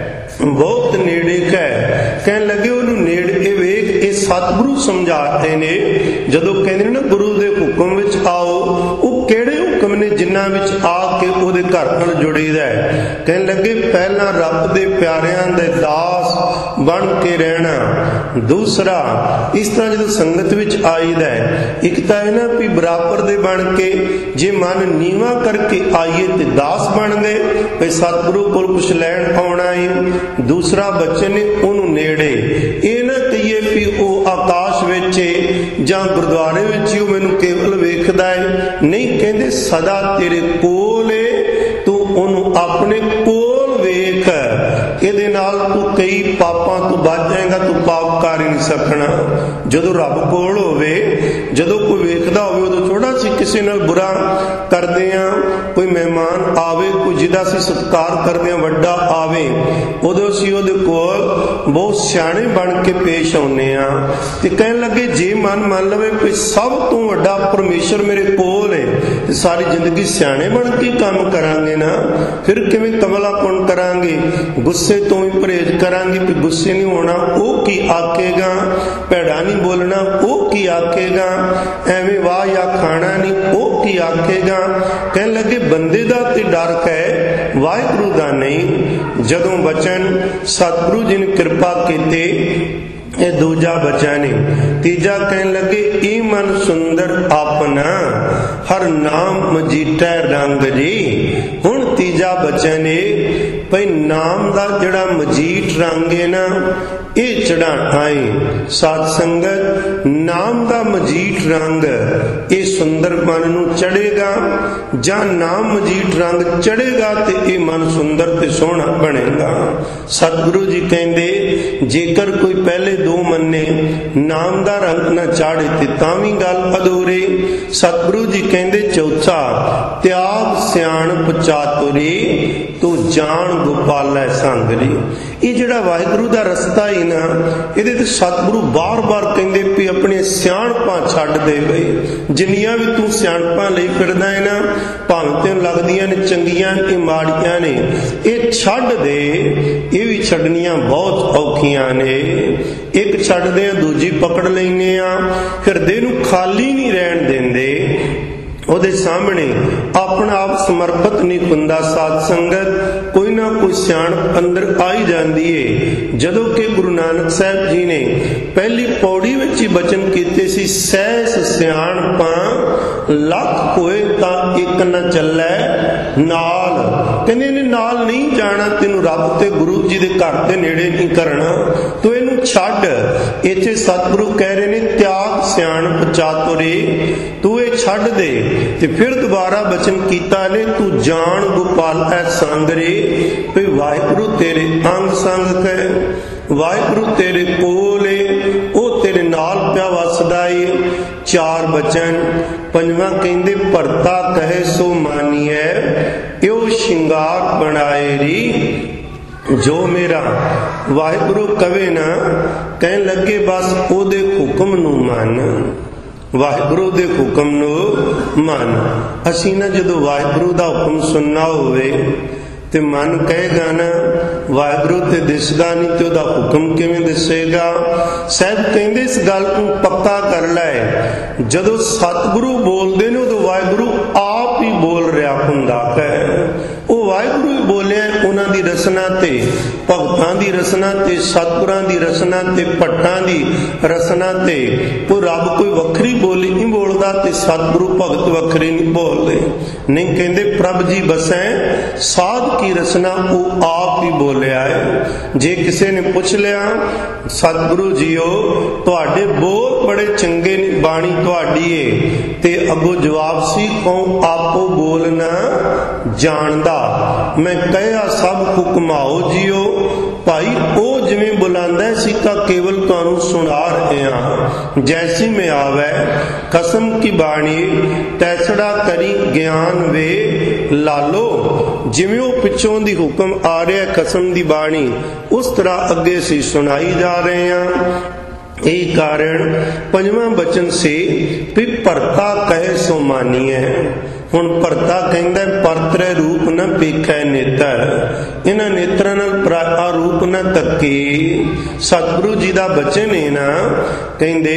Speaker 1: बहुत नेड़े कह। कहन लगे उन्होंने नेड़े वेख, ये सतगुरु समझाते ने। जदों कहंदे ना गुरु दे हुक्म विच आओ, वो केड़े हुक्म ने जिन्हां विच आके ओहदे घर नाल जुड़ीदा है। कहन लगे पहला रब दे प्यारियां दे दास बन के रहना। दूसरा इस तरह जो संगत विच आईदा है, एक तो है ना भी बराबर दे बन के जे मन नीवा करके आईए ते दास बन गए, भाई सतगुरु कोल कुछ लैण आउणा है। दूसरा बच्चन ने उन्होंने नेड़े, ये ना कहिए भी वो आकाश विच जां गुरुद्वारे विच ही मैनूं केवल वेखदा है, नहीं कहंदे सदा तेरे कोल है, तू उन्होंने अपने कोल वेख। ਇਹਦੇ ਨਾਲ ਤੂੰ ਕਈ ਪਾਪਾਂ ਤੋਂ ਬਚ ਜਾਏਗਾ, ਤੂੰ ਪਾਪ ਕਰ ਹੀ ਨਹੀਂ ਸਕਣਾ। ਜਦੋਂ ਰੱਬ ਕੋਲ ਹੋਵੇ, ਜਦੋਂ ਕੋਈ ਵੇਖਦਾ ਹੋਵੇ, ਉਦੋਂ ਥੋੜਾ ਸੀ ਕਿਸੇ ਨਾਲ ਬੁਰਾ ਕਰਦੇ ਆ। ਕੋਈ ਮਹਿਮਾਨ ਆਵੇ, ਕੋਈ ਜਿਹਦਾ ਅਸੀਂ ਸਤਿਕਾਰ ਕਰਦੇ ਆ, ਵੱਡਾ ਆਵੇ, ਉਦੋਂ ਅਸੀਂ ਉਹਦੇ ਕੋਲ ਬਹੁਤ ਸਿਆਣੇ ਬਣ ਕੇ ਪੇਸ਼ ਆਉਂਦੇ ਆ। ਤੇ ਕਹਿਣ ਲੱਗੇ ਜੇ ਮਨ ਮੰਨ ਲਵੇ ਕਿ ਸਭ ਤੋਂ ਵੱਡਾ ਪਰਮੇਸ਼ਰ ਮੇਰੇ ਕੋਲ ਹੈ, ਤੇ ਸਾਰੀ ਜ਼ਿੰਦਗੀ ਸਿਆਣੇ ਬਣ ਕੇ ਕੰਮ ਕਰਾਂਗੇ ਨਾ, ਫਿਰ ਕਿਵੇਂ ਕਮਲਾਪਣ ਕਰਾਂਗੇ। ਗੁੱਸੇ तो भी परहेज करांगे कि गुस्से नहीं होना, वो की आकेगा। भैड़ा नहीं बोलना, वो की आकेगा। एवें वाह या खाना नहीं, वो की आकेगा। कहने लगे बंदे दा ते डर है, वाहिगुरु दा नहीं। जदों बचन सतगुरु जी ने कृपा कीते, ये दूजा बचन है। तीजा कहने लगे ई मन सुंदर अपना, हर नाम मजीठै रंग जी। हुण तीजा बचन है भई नाम दा जड़ा मजीठ रंग है ना, ये चढ़ाना है। साध संगत नाम दा मजीठ रंग ये सुंदर मन नूं चढ़ेगा, जां नाम मजीठ रंग चढ़ेगा ते ये मन सुंदर ते सोहना बनेगा। सतगुरु जी कहंदे जेकर कोई पहले दो मन्ने नाम दा रंग ना चाढ़े ते तां वी गल अधूरी। सतगुरु जी कहंदे चौथा त्याग सियाणप चातुरी, तू जान गोपालै संगरी। ये जिहड़ा वाहिगुरु दा रस्ता ही ना, इहदे ते सतगुरु बार बार कहंदे भी अपने सियाणपां छड्ड दे। बई जिन्नियां भी तू सियाणपां लई फिरदा है ना, भावें तैनूं लगदियां ने चंगियां ते माड़ियां ने, ये छड्ड दे। ये भी छड्डनियां बहुत औखियां ने। एक छड्डदे आ दूजी पकड़ लैने आ, हिरदे नूं खाली नहीं रहण दिंदे। ਉਹਦੇ ਸਾਹਮਣੇ ਆਪਣਾ ਆਪ ਸਮਰਪਿਤ ਨਹੀਂ ਹੁੰਦਾ। ਸਾਧ ਸੰਗਤ ਕੋਈ ਨਾ ਕੋਈ ਸਿਆਣਪ ਅੰਦਰ ਆਈ ਜਾਂਦੀ ਏ। ਜਦੋਂ ਕਿ ਗੁਰੂ ਨਾਨਕ ਸਾਹਿਬ ਜੀ ਨੇ ਪਹਿਲੀ ਪੌੜੀ ਵਿੱਚ ਹੀ ਬਚਨ ਕੀਤੇ ਸੀ, ਸਹਿਸ ਸਿਆਣਪਾਂ ਲੱਖ ਹੋਏ ਤਾਂ ਇੱਕ ਨਾ ਚੱਲੈ ਨਾਲ। ਕਹਿੰਦੇ ਨੇ ਨਾਲ ਨਹੀਂ ਜਾਣਾ, ਤੈਨੂੰ ਰੱਬ ਤੇ ਗੁਰੂ ਜੀ ਦੇ ਘਰ ਦੇ ਨੇੜੇ ਨਹੀਂ ਕਰਨਾ, ਤੂੰ ਇਹਨੂੰ ਛੱਡ। ਇੱਥੇ ਸਤਿਗੁਰੂ ਕਹਿ ਰਹੇ ਨੇ ਤਿਆਗ ਸਿਆਣਪ ਚਾਤੁਰੇ, ਤੂੰ ਇਹ ਛੱਡ ਦੇ। ਤੇ ਫਿਰ ਦੁਬਾਰਾ ਬਚਨ ਕੀਤਾ ਨੇ, ਤੂੰ ਜਾਣ ਗੋਪਾਲ ਐ ਸੰਗਰੇ, ਵੀ ਵਾਹਿਗੁਰੂ ਤੇਰੇ ਅੰਗ ਸੰਗ ਕੈ, ਵਾਹਿਗੁਰੂ ਤੇਰੇ ਕੋਲ ਏ, ਉਹ ਤੇਰੇ ਨਾਲ ਪਿਆ ਵਸਦਾ ਏ। ਚਾਰ ਬਚਨ। ਪੰਜਵਾਂ ਕਹਿੰਦੇ ਭਰਤਾ ਕਹੇ ਸੋ ਮਾਨੀਐ, ਇਉ ਸ਼ਿੰਗਾਰ ਬਣਾਏ ਰੀ। ਜੋ ਮੇਰਾ ਵਾਹਿਗੁਰੂ ਕਵੇ ਨਾ, ਕਹਿਣ ਲੱਗੇ ਬਸ ਉਹਦੇ ਹੁਕਮ ਨੂੰ ਮੰਨ, ਵਾਹਿਗੁਰੂ ਦੇ ਹੁਕਮ ਨੂੰ ਮੰਨ। ਅਸੀਂ ਨਾ ਜਦੋਂ ਵਾਹਿਗੁਰੂ ਦਾ ਹੁਕਮ ਸੁਣਨਾ ਹੋਵੇ ਤੇ ਮਨ ਕਹੇਗਾ ਨਾ ਵਾਹਿਗੁਰੂ ਤੇ ਦਿਸਦਾ ਨਹੀਂ ਤੇ ਉਹਦਾ ਹੁਕਮ ਕਿਵੇਂ ਦਿਸੇਗਾ। ਸਾਹਿਬ ਕਹਿੰਦੇ ਇਸ ਗੱਲ ਨੂੰ ਪੱਕਾ ਕਰ ਲੈ, ਜਦੋਂ ਸਤਿਗੁਰੂ ਬੋਲਦੇ ਨੇ ਉਦੋਂ ਵਾਹਿਗੁਰੂ ਆਪ ਹੀ ਬੋਲ ਰਿਹਾ ਹੁੰਦਾ ਹੈ। ਉਹ ਵਾਹਿਗੁਰੂ ਹੀ ਬੋਲਿਆ, ਉਹਨਾਂ ਦੀ ਰਸਨਾ ਤੇ, ਭਗਤਾਂ ਦੀ ਰਸਨਾ ਤੇ, ਸਤਿਗੁਰਾਂ ਦੀ ਰਸਨਾ ਤੇ, ਭੱਟਾਂ ਦੀ ਰਸਨਾ ਤੇ। ਕੋਈ ਰੱਬ ਕੋਈ ਵੱਖਰੀ ਬੋਲੀ ਨਹੀਂ ਬੋਲਦਾ ਤੇ ਸਤਿਗੁਰੂ ਭਗਤ ਵੱਖਰੇ ਨਹੀਂ ਬੋਲਦੇ। ਨਹੀਂ, ਕਹਿੰਦੇ ਪ੍ਰਭ ਜੀ ਬਸੈ ਸਾਧ ਕੀ ਰਸਨਾ, ਉਹ ਆਪ ਹੀ ਬੋਲਿਆ ਹੈ। ਜੇ ਕਿਸੇ ਨੇ ਪੁੱਛ ਲਿਆ ਸਤਿਗੁਰੂ ਜੀਓ ਤੁਹਾਡੇ ਬੋਲ ਬੜੇ ਚੰਗੇ ਨੇ, ਬਾਣੀ ਤੁਹਾਡੀ ਏ, ਤੇ ਅੱਗੋਂ ਜਵਾਬ ਸੀ ਕਉ ਆਪੋ ਬੋਲ ਨਾ ਜਾਣਦਾ, ਮੈਂ ਕਹਿਆ ਸਭ ਹੁਕਮਾਓ ਜੀਓ। ਭਾਈ ਉਹ ਜਿਵੇਂ ਬੁਲਾਉਂਦਾ ਸੀ ਤਾਂ ਕੇਵਲ ਤੁਹਾਨੂੰ ਸੁਣਾ ਰਹੇ ਹਾਂ। ਜੈਸੀ ਮੈਂ ਆਵੈ ਕਸਮ ਕੀ ਬਾਣੀ, ਤੈਸੜਾ ਕਰੀ ਗਿਆਨ ਵੇ ਲਾਲੋ। ਜਿਵੇਂ ਉਹ ਪਿੱਛੋਂ ਦੀ ਹੁਕਮ ਆ ਰਿਹਾ ਕਸਮ ਦੀ ਬਾਣੀ, ਉਸ ਤਰ੍ਹਾਂ ਅੱਗੇ ਅਸੀਂ ਸੁਣਾਈ ਜਾ ਰਹੇ ਹਾਂ। ਇਹ ਕਾਰਨ ਪੰਜਵਾਂ ਬਚਨ ਸੀ ਵੀ ਭਰਤਾ ਕਹੇ ਸੋ ਮਾਨੀਐ। ਹੁਣ ਭਰਤਾ ਕਹਿੰਦਾ ਪਰਤਰੇ ਰੂਪ ਨਾ ਪੇਖੈ ਨੇਤਰ, ਇਹਨਾਂ ਨੇਤਰਾਂ ਨਾਲ ਪਰਾਇਆ ਰੂਪ ਨਾ ਤੱਕੀ। ਸਤਿਗੁਰੂ ਜੀ ਦਾ ਬਚਨ ਹੈ ਨਾ, ਕਹਿੰਦੇ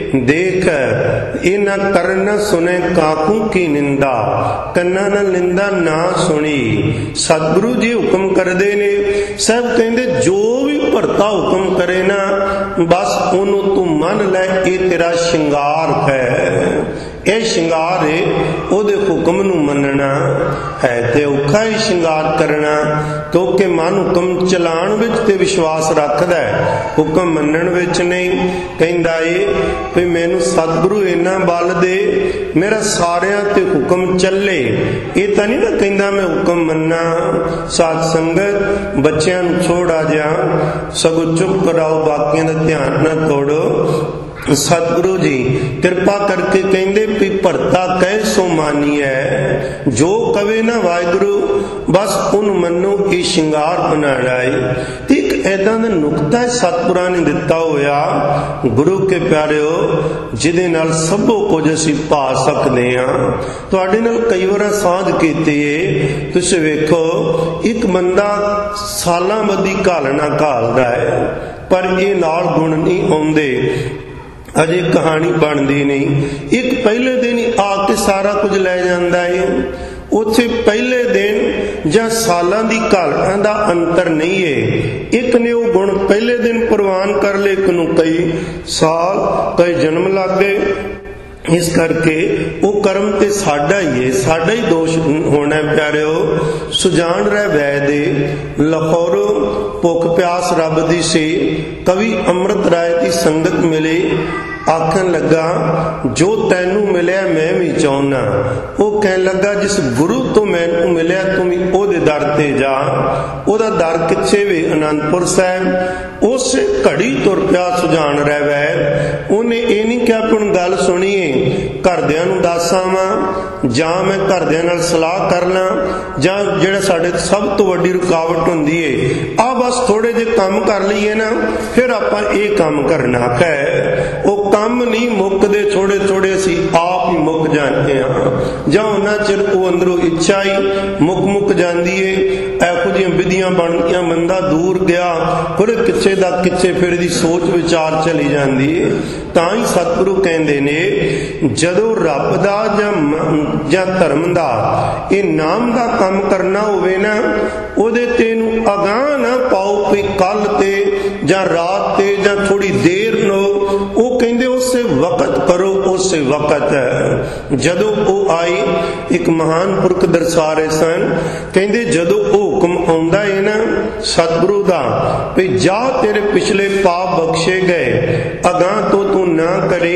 Speaker 1: ਦੇਖ ਇਹ ਨਾ ਕਰਨ ਨਾ ਸੁਣੇ ਕਾਕੂ ਕੀ ਨਿੰਦਾ, ਕੰਨਾਂ ਨਾਲ ਨਿੰਦਾ ਨਾ ਸੁਣੀ। ਸਤਿਗੁਰੂ ਜੀ ਹੁਕਮ ਕਰਦੇ ਨੇ, ਸਭ ਕਹਿੰਦੇ ਜੋ ਵੀ ਭਰਤਾ ਹੁਕਮ ਕਰੇ ਨਾ ਬਸ ਉਹਨੂੰ ਤੂੰ ਮੰਨ ਲੈ, ਇਹ ਤੇਰਾ ਸ਼ਿੰਗਾਰ ਹੈ। ਇਹ ਸ਼ਿੰਗਾਰ ਹੈ, ਉਹਦੇ ਹੁਕਮ ਨੂੰ ਮੰਨਣਾ ਹੈ ਤੇ ਔਖਾ ਹੀ ਸ਼ਿੰਗਾਰ ਕਰਨਾ, ਕਿਉਂਕਿ ਮਨ ਹੁਕਮ ਚਲਾਉਣ ਵਿੱਚ ਤੇ ਵਿਸ਼ਵਾਸ ਰੱਖਦਾ ਹੈ, ਹੁਕਮ ਮੰਨਣ ਵਿੱਚ ਨਹੀਂ। ਕਹਿੰਦਾ ਏ ਵੀ ਮੈਨੂੰ ਸਤਿਗੁਰੂ ਇੰਨਾ ਬਲ ਦੇ ਮੇਰਾ ਸਾਰਿਆਂ ਤੇ ਹੁਕਮ ਚੱਲੇ। ਇਹ ਤਾਂ ਨਹੀਂ ਨਾ ਕਹਿੰਦਾ ਮੈਂ ਹੁਕਮ ਮੰਨਾ। ਸਾਧ ਸੰਗਤ ਬੱਚਿਆਂ ਨੂੰ ਛੋੜਾ ਜਾ, ਸਗੋਂ ਚੁੱਪ ਕਰਾਓ, ਬਾਕੀਆਂ ਦਾ ਧਿਆਨ ਨਾ ਤੋੜੋ। ਸਤਿਗੁਰੂ ਜੀ ਕਿਰਪਾ ਕਰਕੇ ਕਹਿੰਦੇ ਵੀ ਭਰਤਾ ਕਹਿ ਸੋ ਮਾਨੀਐ, ਜੋ ਕਵੇ ਨਾ ਵਾਹਿਗੁਰੂ ਬਸ ਉਹਨੂੰ ਮੰਨੋ, ਇਹ ਸ਼ਿੰਗਾਰ ਬਣਾਣਾ ਹੈ। ਤੇ ਇੱਕ ਏਦਾਂ ਦਾ ਨੁਕਤਾ ਸਤਿਗੁਰਾਂ ਨੇ ਦਿੱਤਾ ਹੋਇਆ ਗੁਰੂ ਕੇ ਪਿਆਰਿਓ, ਜਿਹਦੇ ਨਾਲ ਸਭੋ ਕੁਝ ਅਸੀਂ ਪਾ ਸਕਦੇ ਹਾਂ। ਤੁਹਾਡੇ ਨਾਲ ਕਈ ਵਾਰ ਸਾਂਝ ਕੀਤੀ ਏ, ਤੁਸੀਂ ਵੇਖੋ ਇੱਕ ਬੰਦਾ ਸਾਲਾਂ ਬੱਧੀ ਘਾਲਣਾ ਘਾਲਦਾ ਹੈ ਪਰ ਇਹ ਨਾਲ ਗੁਣ ਨਹੀਂ ਆਉਂਦੇ, ਅਜੇ ਕਹਾਣੀ ਬਣਦੀ ਨਹੀਂ। ਇੱਕ ਪਹਿਲੇ ਦਿਨ ਹੀ ਆ ਕੇ ਸਾਰਾ ਕੁਝ ਲੈ ਜਾਂਦਾ ਹੈ। ਉੱਥੇ ਪਹਿਲੇ ਦਿਨ ਜਾਂ ਸਾਲਾਂ ਦੀ ਘਾਲਣਾ ਦਾ ਅੰਤਰ ਨਹੀਂ ਹੈ। ਇੱਕ ਨੇ ਉਹ ਗੁਣ ਪਹਿਲੇ ਦਿਨ ਪ੍ਰਵਾਨ ਕਰ ਲਏ, ਇੱਕ ਨੂੰ ਕਈ ਸਾਲ ਕਈ ਜਨਮ ਲੱਗ ਗਏ। ਇਸ ਕਰਕੇ ਉਹ ਕਰਮ ਤੇ ਸਾਡਾ ਹੀ ਹੈ, ਸਾਡਾ ਹੀ ਦੋਸ਼ ਹੋਣਾ ਪਿਆਰਿਓ। ਸੁਜਾਨ ਰਹਿ ਵੈ ਦੇ ਲਾਹੌਰੋਂ ਭੁੱਖ ਪਿਆਸ ਰੱਬ ਦੀ ਸੀ, ਕਵੀ ਅੰਮ੍ਰਿਤ ਰਾਏ ਦੀ ਸੰਗਤ ਮਿਲੀ, ਆਖਣ ਲੱਗਾ ਜੋ ਤੈਨੂੰ ਮਿਲਿਆ ਮੈਂ ਵੀ ਚਾਹੁੰਦਾ। ਉਹ ਕਹਿਣ ਲੱਗਾ ਜਿਸ ਗੁਰੂ ਤੋਂ ਮੈਨੂੰ ਮਿਲਿਆ ਤੂੰ ਵੀ ਉਹਦੇ ਦਰ ਤੇ ਜਾ। ਉਹਦਾ ਦਰ ਕਿੱਥੇ ਵੇ? ਅਨੰਦਪੁਰ ਸਾਹਿਬ। ਉਸੇ ਘੜੀ ਤੁਰ ਪਿਆ ਸੁਜਾਨ ਰਹਿ ਵੈ। ਉਹਨੇ ਇਹ ਨਹੀਂ ਕਿ ਆਪਾਂ ਗੱਲ ਸੁਣੀਏ ਘਰਦਿਆਂ ਨੂੰ ਦੱਸਾਂ ਵਾਂ ਜਾਂ ਮੈਂ ਘਰਦਿਆਂ ਨਾਲ ਸਲਾਹ ਕਰ ਲਾਂ, ਜਾਂ ਜਿਹੜਾ ਸਾਡੇ ਸਭ ਤੋਂ ਵੱਡੀ ਰੁਕਾਵਟ ਹੁੰਦੀ ਏ ਆ ਬਸ ਥੋੜੇ ਜਿਹੇ ਕੰਮ ਕਰ ਲਈਏ ਨਾ ਫਿਰ ਆਪਾਂ ਇਹ ਕੰਮ ਕਰਨਾ ਹੈ। ਉਹ ਕੰਮ ਨਹੀਂ ਮੁੱਕਦੇ, ਥੋੜੇ ਥੋੜੇ ਅਸੀਂ ਆਪ ਹੀ ਮੁੱਕ ਜਾਂਦੇ ਹਾਂ, ਜਾਂ ਉਹਨਾਂ ਚਿਰ ਉਹ ਅੰਦਰੋਂ ਇੱਛਾ ਹੀ ਮੁੱਕ ਮੁੱਕ ਜਾਂਦੀ ਏ। ਇਹੋ ਜਿਹੀਆਂ ਵਿਧੀਆਂ ਉਲਝੀਆਂ ਬਣ ਗਈਆਂ, ਬੰਦਾ ਦੂਰ ਗਿਆ, ਫਿਰ ਕਿੱਥੇ ਦਾ ਕਿੱਥੇ ਫਿਰ ਦੀ ਸੋਚ ਵਿਚਾਰ ਚਲੀ ਜਾਂਦੀ ਹੈ। ਤਾਂ ਹੀ ਸਤਿਗੁਰੂ ਕਹਿੰਦੇ ਨੇ ਜਦੋਂ ਰੱਬ ਦਾ ਜਾਂ ਜਾਂ ਧਰਮ ਦਾ ਇਹ ਨਾਮ ਦਾ ਕੰਮ ਕਰਨਾ ਹੋਵੇ ਨਾ, ਉਹਦੇ ਤੇ ਨੂੰ ਅਗਾਂਹ ਨਾ ਪਾਓ ਵੀ ਕੱਲ ਤੇ ਜਾਂ ਰਾਤ ਤੇ ਜਾਂ ਥੋੜੀ ਦੇਰ ਨੂੰ, ਉਹ ਕਹਿੰਦੇ ਉਸੇ ਵਕਤ ਕਰੋ, ਉਸੇ ਵਕਤ। ਜਦੋਂ ਉਹ ਆਈ ਇੱਕ ਮਹਾਨ ਪੁਰਖ ਦਰਸਾ ਰਹੇ ਸਨ, ਕਹਿੰਦੇ ਜਦੋਂ ਉਹ ਹੁਕਮ ਆਉਂਦਾ ਹੈ ਨਾ ਸਤਿਗੁਰੂ ਦਾ ਵੀ ਜਾ ਤੇਰੇ ਪਿਛਲੇ ਪਾਪ ਬਖਸ਼ੇ ਗਏ, ਅਗਾਂਹ ਤੋਂ ਤੂੰ ਨਾ ਕਰੇ,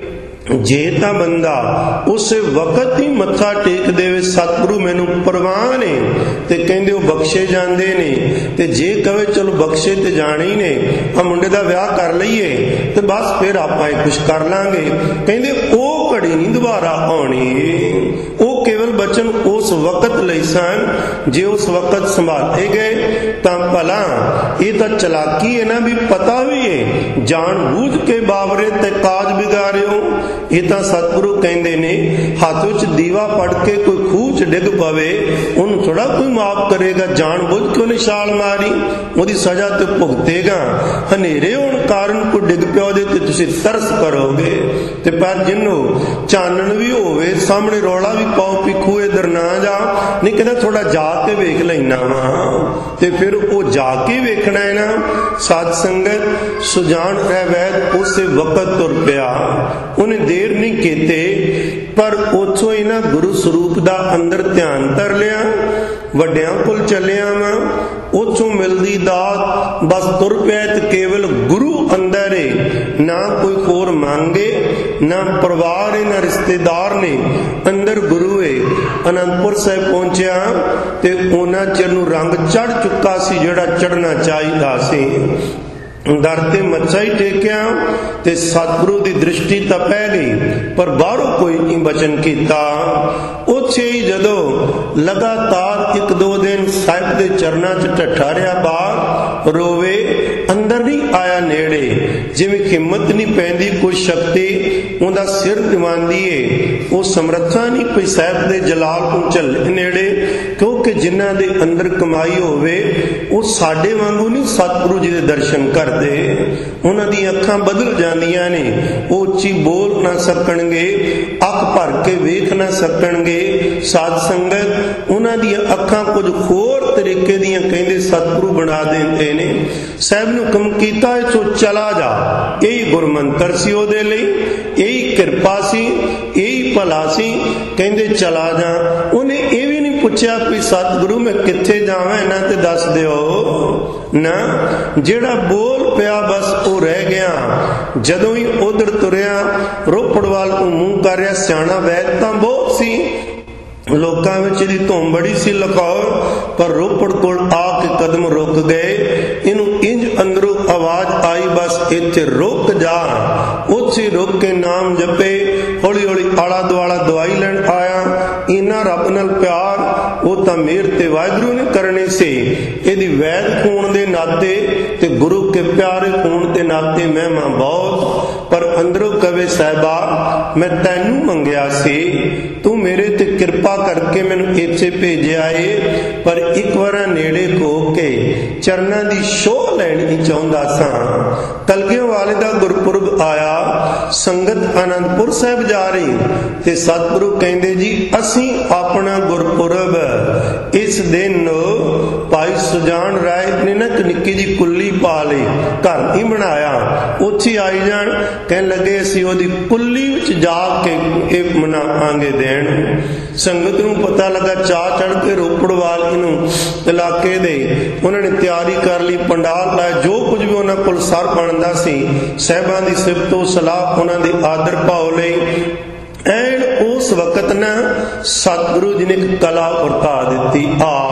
Speaker 1: ਜੇ ਤਾਂ ਬੰਦਾ ਉਸੇ ਵਕਤ ਹੀ ਮੱਥਾ ਟੇਕ ਦੇਵੇ ਸਤਿਗੁਰੂ ਮੈਨੂੰ ਪ੍ਰਵਾਨ ਨੇ, ਤੇ ਕਹਿੰਦੇ ਉਹ ਬਖਸ਼ੇ ਜਾਂਦੇ ਨੇ। ਤੇ ਜੇ ਕਵੇ ਚਲੋ ਬਖਸ਼ੇ ਤੇ ਜਾਣੇ ਹੀ ਨੇ, ਆ ਮੁੰਡੇ ਦਾ ਵਿਆਹ ਕਰ ਲਈਏ ਤੇ ਬਸ ਫਿਰ ਆਪਾਂ ਇਹ ਕੁਛ ਕਰ ਲਾਂਗੇ, ਕਹਿੰਦੇ ਉਹ ਘੜੀ ਨਹੀਂ ਦੁਬਾਰਾ ਆਉਣੀ। ਉਹ ਕੇਵਲ ਬਚਨ ਉਸ ਵਕਤ ਲਈ ਸਨ, ਜੇ ਉਸ ਵਕਤ ਸੰਭਾਲੇ ਗਏ ਤਾਂ ਭਲਾ। ਇਹ ਤਾਂ ਚਲਾਕੀ ਹੈ ਨਾ, ਵੀ ਪਤਾ ਵੀ ਹੈ ਜਾਣ ਬੂਝ ਕੇ ਬਾਬਰੇ ਤੇ ਕਾਜ ਵਿਗਾਰਿਓ। ਇਹ ਤਾਂ ਸਤਿਗੁਰੂ ਕਹਿੰਦੇ ਨੇ ਹੱਥ ਵਿੱਚ ਦੀਵਾ ਪੜ ਕੇ ਕੋਈ ਖੂਹ ਚ ਡਿੱਗ ਪਵੇ, ਉਹਨੂੰ ਥੋੜਾ ਕੋਈ ਮਾਫ ਕਰੇਗਾ। ਜਾਣ ਬੁੱਝ ਕੇ ਉਹਨੇ ਛਾਲ ਮਾਰੀ, ਉਹਦੀ ਸਜ਼ਾ ਤੇ ਭੁਗਤੇਗਾ। ਹਨੇਰੇ ਹੋਣ ਕਾਰਨ ਕੋਈ ਡਿੱਗ ਪਿਆ, ਉਹਦੇ ਤੇ ਤੁਸੀਂ ਤਰਸ ਕਰੋਗੇ। ਤੇ ਪਰ ਜਿਹਨੂੰ ਚਾਨਣ ਵੀ ਹੋਵੇ, ਸਾਹਮਣੇ ਰੌਲਾ ਵੀ ਪਾਓ ਵੀ ਖੂਹ ਇਧਰ ਨਾ ਜਾ, ਨਹੀਂ ਕਹਿੰਦਾ ਥੋੜਾ ਜਾ ਕੇ ਵੇਖ ਲੈਣਾ ਵਾ, ਤੇ ਫਿਰ ਉਹ ਜਾ ਕੇ ਵੇਖਣਾ ਹੈ ਨਾ। ਸਾਧ ਸੰਗਤ ਸੁਜਾਨ ਰਹਿ ਵੈਦ ਉਸੇ ਵਕਤ ਤੁਰ ਪਿਆ, ਉਹਨੇ ਦੇਰ ਨਹੀਂ ਕੀਤੇ, ਪਰ ਉੱਥੋਂ ਹੀ ਨਾ ਗੁਰੂ ਸਰੂਪ ਦਾ ਅੰਦਰ ਧਿਆਨ ਧਰ ਲਿਆ। ਵੱਡਿਆਂ ਕੋਲ ਚੱਲਿਆ ਵਾ, ਉੱਥੋਂ ਮਿਲਦੀ ਦਾਤ, ਬਸ ਤੁਰ ਪਿਆ ਤੇ ਕੇਵਲ ਗੁਰੂ ਅੰਦਰ ਏ, ਨਾ ਕੋਈ ਹੋਰ ਮੰਗੇ, ਨਾ ਪਰਿਵਾਰ ਏ, ਨਾ ਰਿਸ਼ਤੇਦਾਰ ਨੇ, ਅੰਦਰ ਗੁਰੂ ਏ। ਅਨੰਦਪੁਰ ਸਾਹਿਬ ਪਹੁੰਚਿਆ ਤੇ ਉਹਨਾਂ ਚਿਰ ਨੂੰ ਰੰਗ ਚੜ ਚੁੱਕਾ ਸੀ ਜਿਹੜਾ ਚੜਨਾ ਚਾਹੀਦਾ ਸੀ। ਦਰ ਤੇ ਮੱਥਾ ਹੀ ਟੇਕਿਆ ਤੇ ਸਤਿਗੁਰੂ ਦੀ ਦ੍ਰਿਸ਼ਟੀ ਤਾਂ ਪੈ ਗਈ, ਪਰ ਬਾਹਰੋਂ ਕੋਈ ਨਹੀਂ ਬਚਨ ਕੀਤਾ। ਉੱਥੇ ਹੀ ਜਦੋਂ ਲਗਾਤਾਰ ਇੱਕ ਦੋ ਦਿਨ ਸਾਹਿਬ ਦੇ ਚਰਨਾਂ 'ਚ ਢੱਠਾ ਰਿਹਾ, ਬਾਹਰ ਰੋਵੇ, ਅੰਦਰ ਨਹੀਂ ਆਇਆ ਨੇੜੇ, ਜਿਵੇਂ ਹਿੰਮਤ ਨਹੀਂ ਪੈਂਦੀ, ਕੋਈ ਸ਼ਕਤੀ ਉਹਦਾ ਸਿਰ ਨਿਵਾਉਂਦੀ ਏ, ਉਹ ਸਮਰੱਥਾ ਨਹੀਂ ਪਈ ਸਾਹਿਬ ਦੇ ਜਲਾਲ ਨੂੰ ਝੱਲੇ ਨੇੜੇ। ਕਿਉਂਕਿ ਜਿਨ੍ਹਾਂ ਦੇ ਅੰਦਰ ਕਮਾਈ ਹੋਵੇ ਉਹ ਸਾਡੇ ਵਾਂਗੂ ਨਹੀਂ ਸਤਿਗੁਰੂ ਜੀ ਦੇ ਦਰਸ਼ਨ ਕਰਦੇ, ਉਹਨਾਂ ਦੀਆਂ ਅੱਖਾਂ ਬਦਲ ਜਾਂਦੀਆਂ ਨੇ, ਉਹ ਉੱਚੀ ਬੋਲ ਨਾ ਸਕਣਗੇ, ਅੱਖ ਭਰ ਕੇ ਵੇਖ ਨਾ ਸਕਣਗੇ। ਸਾਧ ਸੰਗਤ ਉਹਨਾਂ ਦੀਆਂ ਅੱਖਾਂ ਕੁਝ ਹੋਰ ਤਰੀਕੇ ਦੀਆਂ ਕਹਿੰਦੇ ਸਤਿਗੁਰੂ ਬਣਾ ਦਿੰਦੇ ਨੇ। ਸਾਹਿਬ ਨੂੰ ਹੁਕਮ ਕੀਤਾ ਇੱਥੋਂ ਚਲਾ ਜਾ, ਇਹੀ ਗੁਰਮੰਤਰ ਸੀ ਉਹਦੇ ਲਈ, ਇਹੀ ਕਿਰਪਾ ਸੀ, ਇਹੀ ਭਲਾ ਸੀ, ਕਹਿੰਦੇ ਚਲਾ ਜਾ। ਉਹਨੇ ਇਹ ਵੀ ਨਹੀਂ ਪੁੱਛਿਆ ਵੀ ਸਤਿਗੁਰੂ ਮੈਂ ਕਿੱਥੇ ਜਾਵਾਂ, ਇਹਨਾਂ ਤੇ ਦੱਸ ਦਿਓ ਨਾ। ਜਿਹੜਾ ਬੋਲ ਪਿਆ ਬਸ ਉਹ ਰਹਿ ਗਿਆ। ਜਦੋਂ ਹੀ ਉਧਰ ਤੁਰਿਆ, ਰੋਪੜ ਵੱਲ ਨੂੰ ਮੂੰਹ ਕਰ ਰਿਹਾ, ਸਿਆਣਾ ਵੈਦ ਤਾਂ ਬਹੁਤ ਸੀ, ਲੋਕਾਂ ਵਿੱਚ ਇਹਦੀ ਧੂਮ ਬੜੀ ਸੀ ਲਖੌਰ, ਪਰ ਰੋਪੜ ਕੋਲ ਆ ਕੇ ਕਦਮ ਰੁਕ ਗਏ। ਇਹਨੂੰ ਇੰਜ ਅੰਦਰੋਂ ਆਵਾਜ਼ ਆਈ, ਬਸ ਇੱਥੇ ਰੁਕ ਜਾ। ਉੱਥੇ ਰੁਕ ਕੇ ਨਾਮ ਜਪੇ, ਹੌਲੀ ਹੌਲੀ ਆਲਾ ਦੁਆਲਾ ਦਵਾਈ ਲੈਣ ਆਇਆ। ਇਹਨਾਂ ਰੱਬ ਨਾਲ ਪਿਆਰ ਉਹ ਤਾਂ ਮਿਹਰ ਤੇ ਵਾਹਿਗੁਰੂ ਨੇ ਕਰਨੀ ਸੀ, ਇਹਦੀ ਵੈਦ ਹੋਣ ਦੇ ਨਾਤੇ ਤੇ ਗੁਰੂ ਕੇ ਪਿਆਰੇ ਹੋਣ ਦੇ ਨਾਤੇ ਮਹਿਮਾ ਬਹੁਤ। ਪਰ ਅੰਦਰੋਂ ਕਵੇ ਸਾਹਿਬਾ ਮੈਂ ਤੈਨੂੰ ਮੰਗਿਆ ਸੀ, ਤੂੰ ਮੇਰੇ ਤੇ ਕਿਰਪਾ ਕਰਕੇ ਮੈਨੂੰ ਇੱਥੇ ਭੇਜਿਆ ਏ, ਪਰ ਇੱਕ ਵਾਰ ਨੇੜੇ ਹੋ ਕੇ ਚਰਨਾਂ ਦੀ ਛੋਹ ਲੈਣੀ ਚਾਹੁੰਦਾ ਸਾਂ। ਕਲਗੀਆਂ ਵਾਲੇ ਦਾ ਗੁਰਪੁਰਬ ਆਇਆ, ਸੰਗਤ ਆਨੰਦਪੁਰ ਸਾਹਿਬ ਜਾ ਰਹੀ ਤੇ ਸਤਿਗੁਰੂ ਕਹਿੰਦੇ ਜੀ ਅਸੀਂ ਆਪਣਾ ਗੁਰਪੁਰਬ ਇਸ ਦਿਨ ਭਾਈ ਸੁਜਾਨ ਰਾਏ ਨੇ ਨਾ ਇੱਕ ਨਿੱਕੀ ਜੀ ਕੁੱਲੀ ਪਾ ਲਈ, ਘਰ ਨਹੀਂ ਬਣਾਇਆ, ਉੱਥੇ ਆਈ ਜਾਣ। ਕਹਿਣ ਲੱਗੇ ਅਸੀਂ ਉਹਦੀ ਕੁੱਲੀ ਵਿੱਚ ਜਾ ਕੇ ਇਹ ਮਨਾਵਾਂਗੇ ਦੇਣ। ਸੰਗਤ ਨੂੰ ਪਤਾ ਲੱਗਾ, ਚਾਹ ਚੜ ਕੇ ਰੋਪੜ ਵਾਲੀ ਨੂੰ ਇਲਾਕੇ ਦੇ ਉਹਨਾਂ ਨੇ ਤਿਆਰੀ ਕਰ ਲਈ, ਪੰਡਾਲ ਲਾਇਆ, ਜੋ ਕੁਝ ਵੀ ਉਹਨਾਂ ਕੋਲ ਸਰ ਬਣਦਾ ਸੀ, ਸਾਹਿਬਾਂ ਦੀ ਸਿਫਤੋ ਸਲਾਹ, ਉਹਨਾਂ ਦੇ ਆਦਰ ਭਾਵ ਲਈ। ਐਨ ਉਸ ਵਕਤ ਨਾ ਸਤਿਗੁਰੂ ਜੀ ਨੇ ਇੱਕ ਕਲਾ ਵਰਤਾ ਦਿੱਤੀ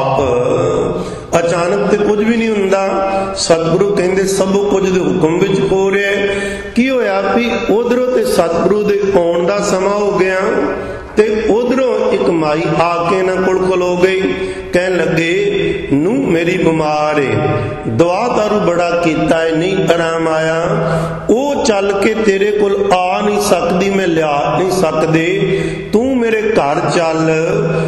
Speaker 1: ਆਪ। ਅਚਾਨਕ ਤੇ ਕੁਝ ਵੀ ਨਹੀਂ ਹੁੰਦਾ, ਸਤਿਗੁਰੂ ਕਹਿੰਦੇ ਸਭ ਕੁਝ ਦੇ ਹੁਕਮ ਵਿੱਚ ਹੋ ਰਿਹਾ। ਕੀ ਹੋਇਆ ਵੀ ਉਧਰੋਂ ਤੇ ਸਤਿਗੁਰੂ ਦੇ ਆਉਣ ਦਾ ਸਮਾਂ ਹੋ ਗਿਆ ਤੇ ਉਧਰੋਂ ਇੱਕ ਮਾਈ ਆ ਕੇ ਇਹਨਾਂ ਕੋਲ ਖਲੋ ਗਈ। ਕਹਿਣ ਲੱਗੇ ਨੂੰ ਮੇਰੀ ਬਿਮਾਰ ਏ, ਦਵਾ ਦਾਰੂ ਬੜਾ ਕੀਤਾ ਏ, ਨਹੀਂ ਆਰਾਮ ਆਇਆ, ਉਹ ਚੱਲ ਕੇ ਤੇਰੇ ਕੋਲ ਆ ਨਹੀਂ ਸਕਦੀ, ਮੈਂ ਲਿਆ ਨਹੀਂ ਸਕਦੇ, ਤੂੰ ਮੇਰੇ ਘਰ ਚੱਲ। ਉਹ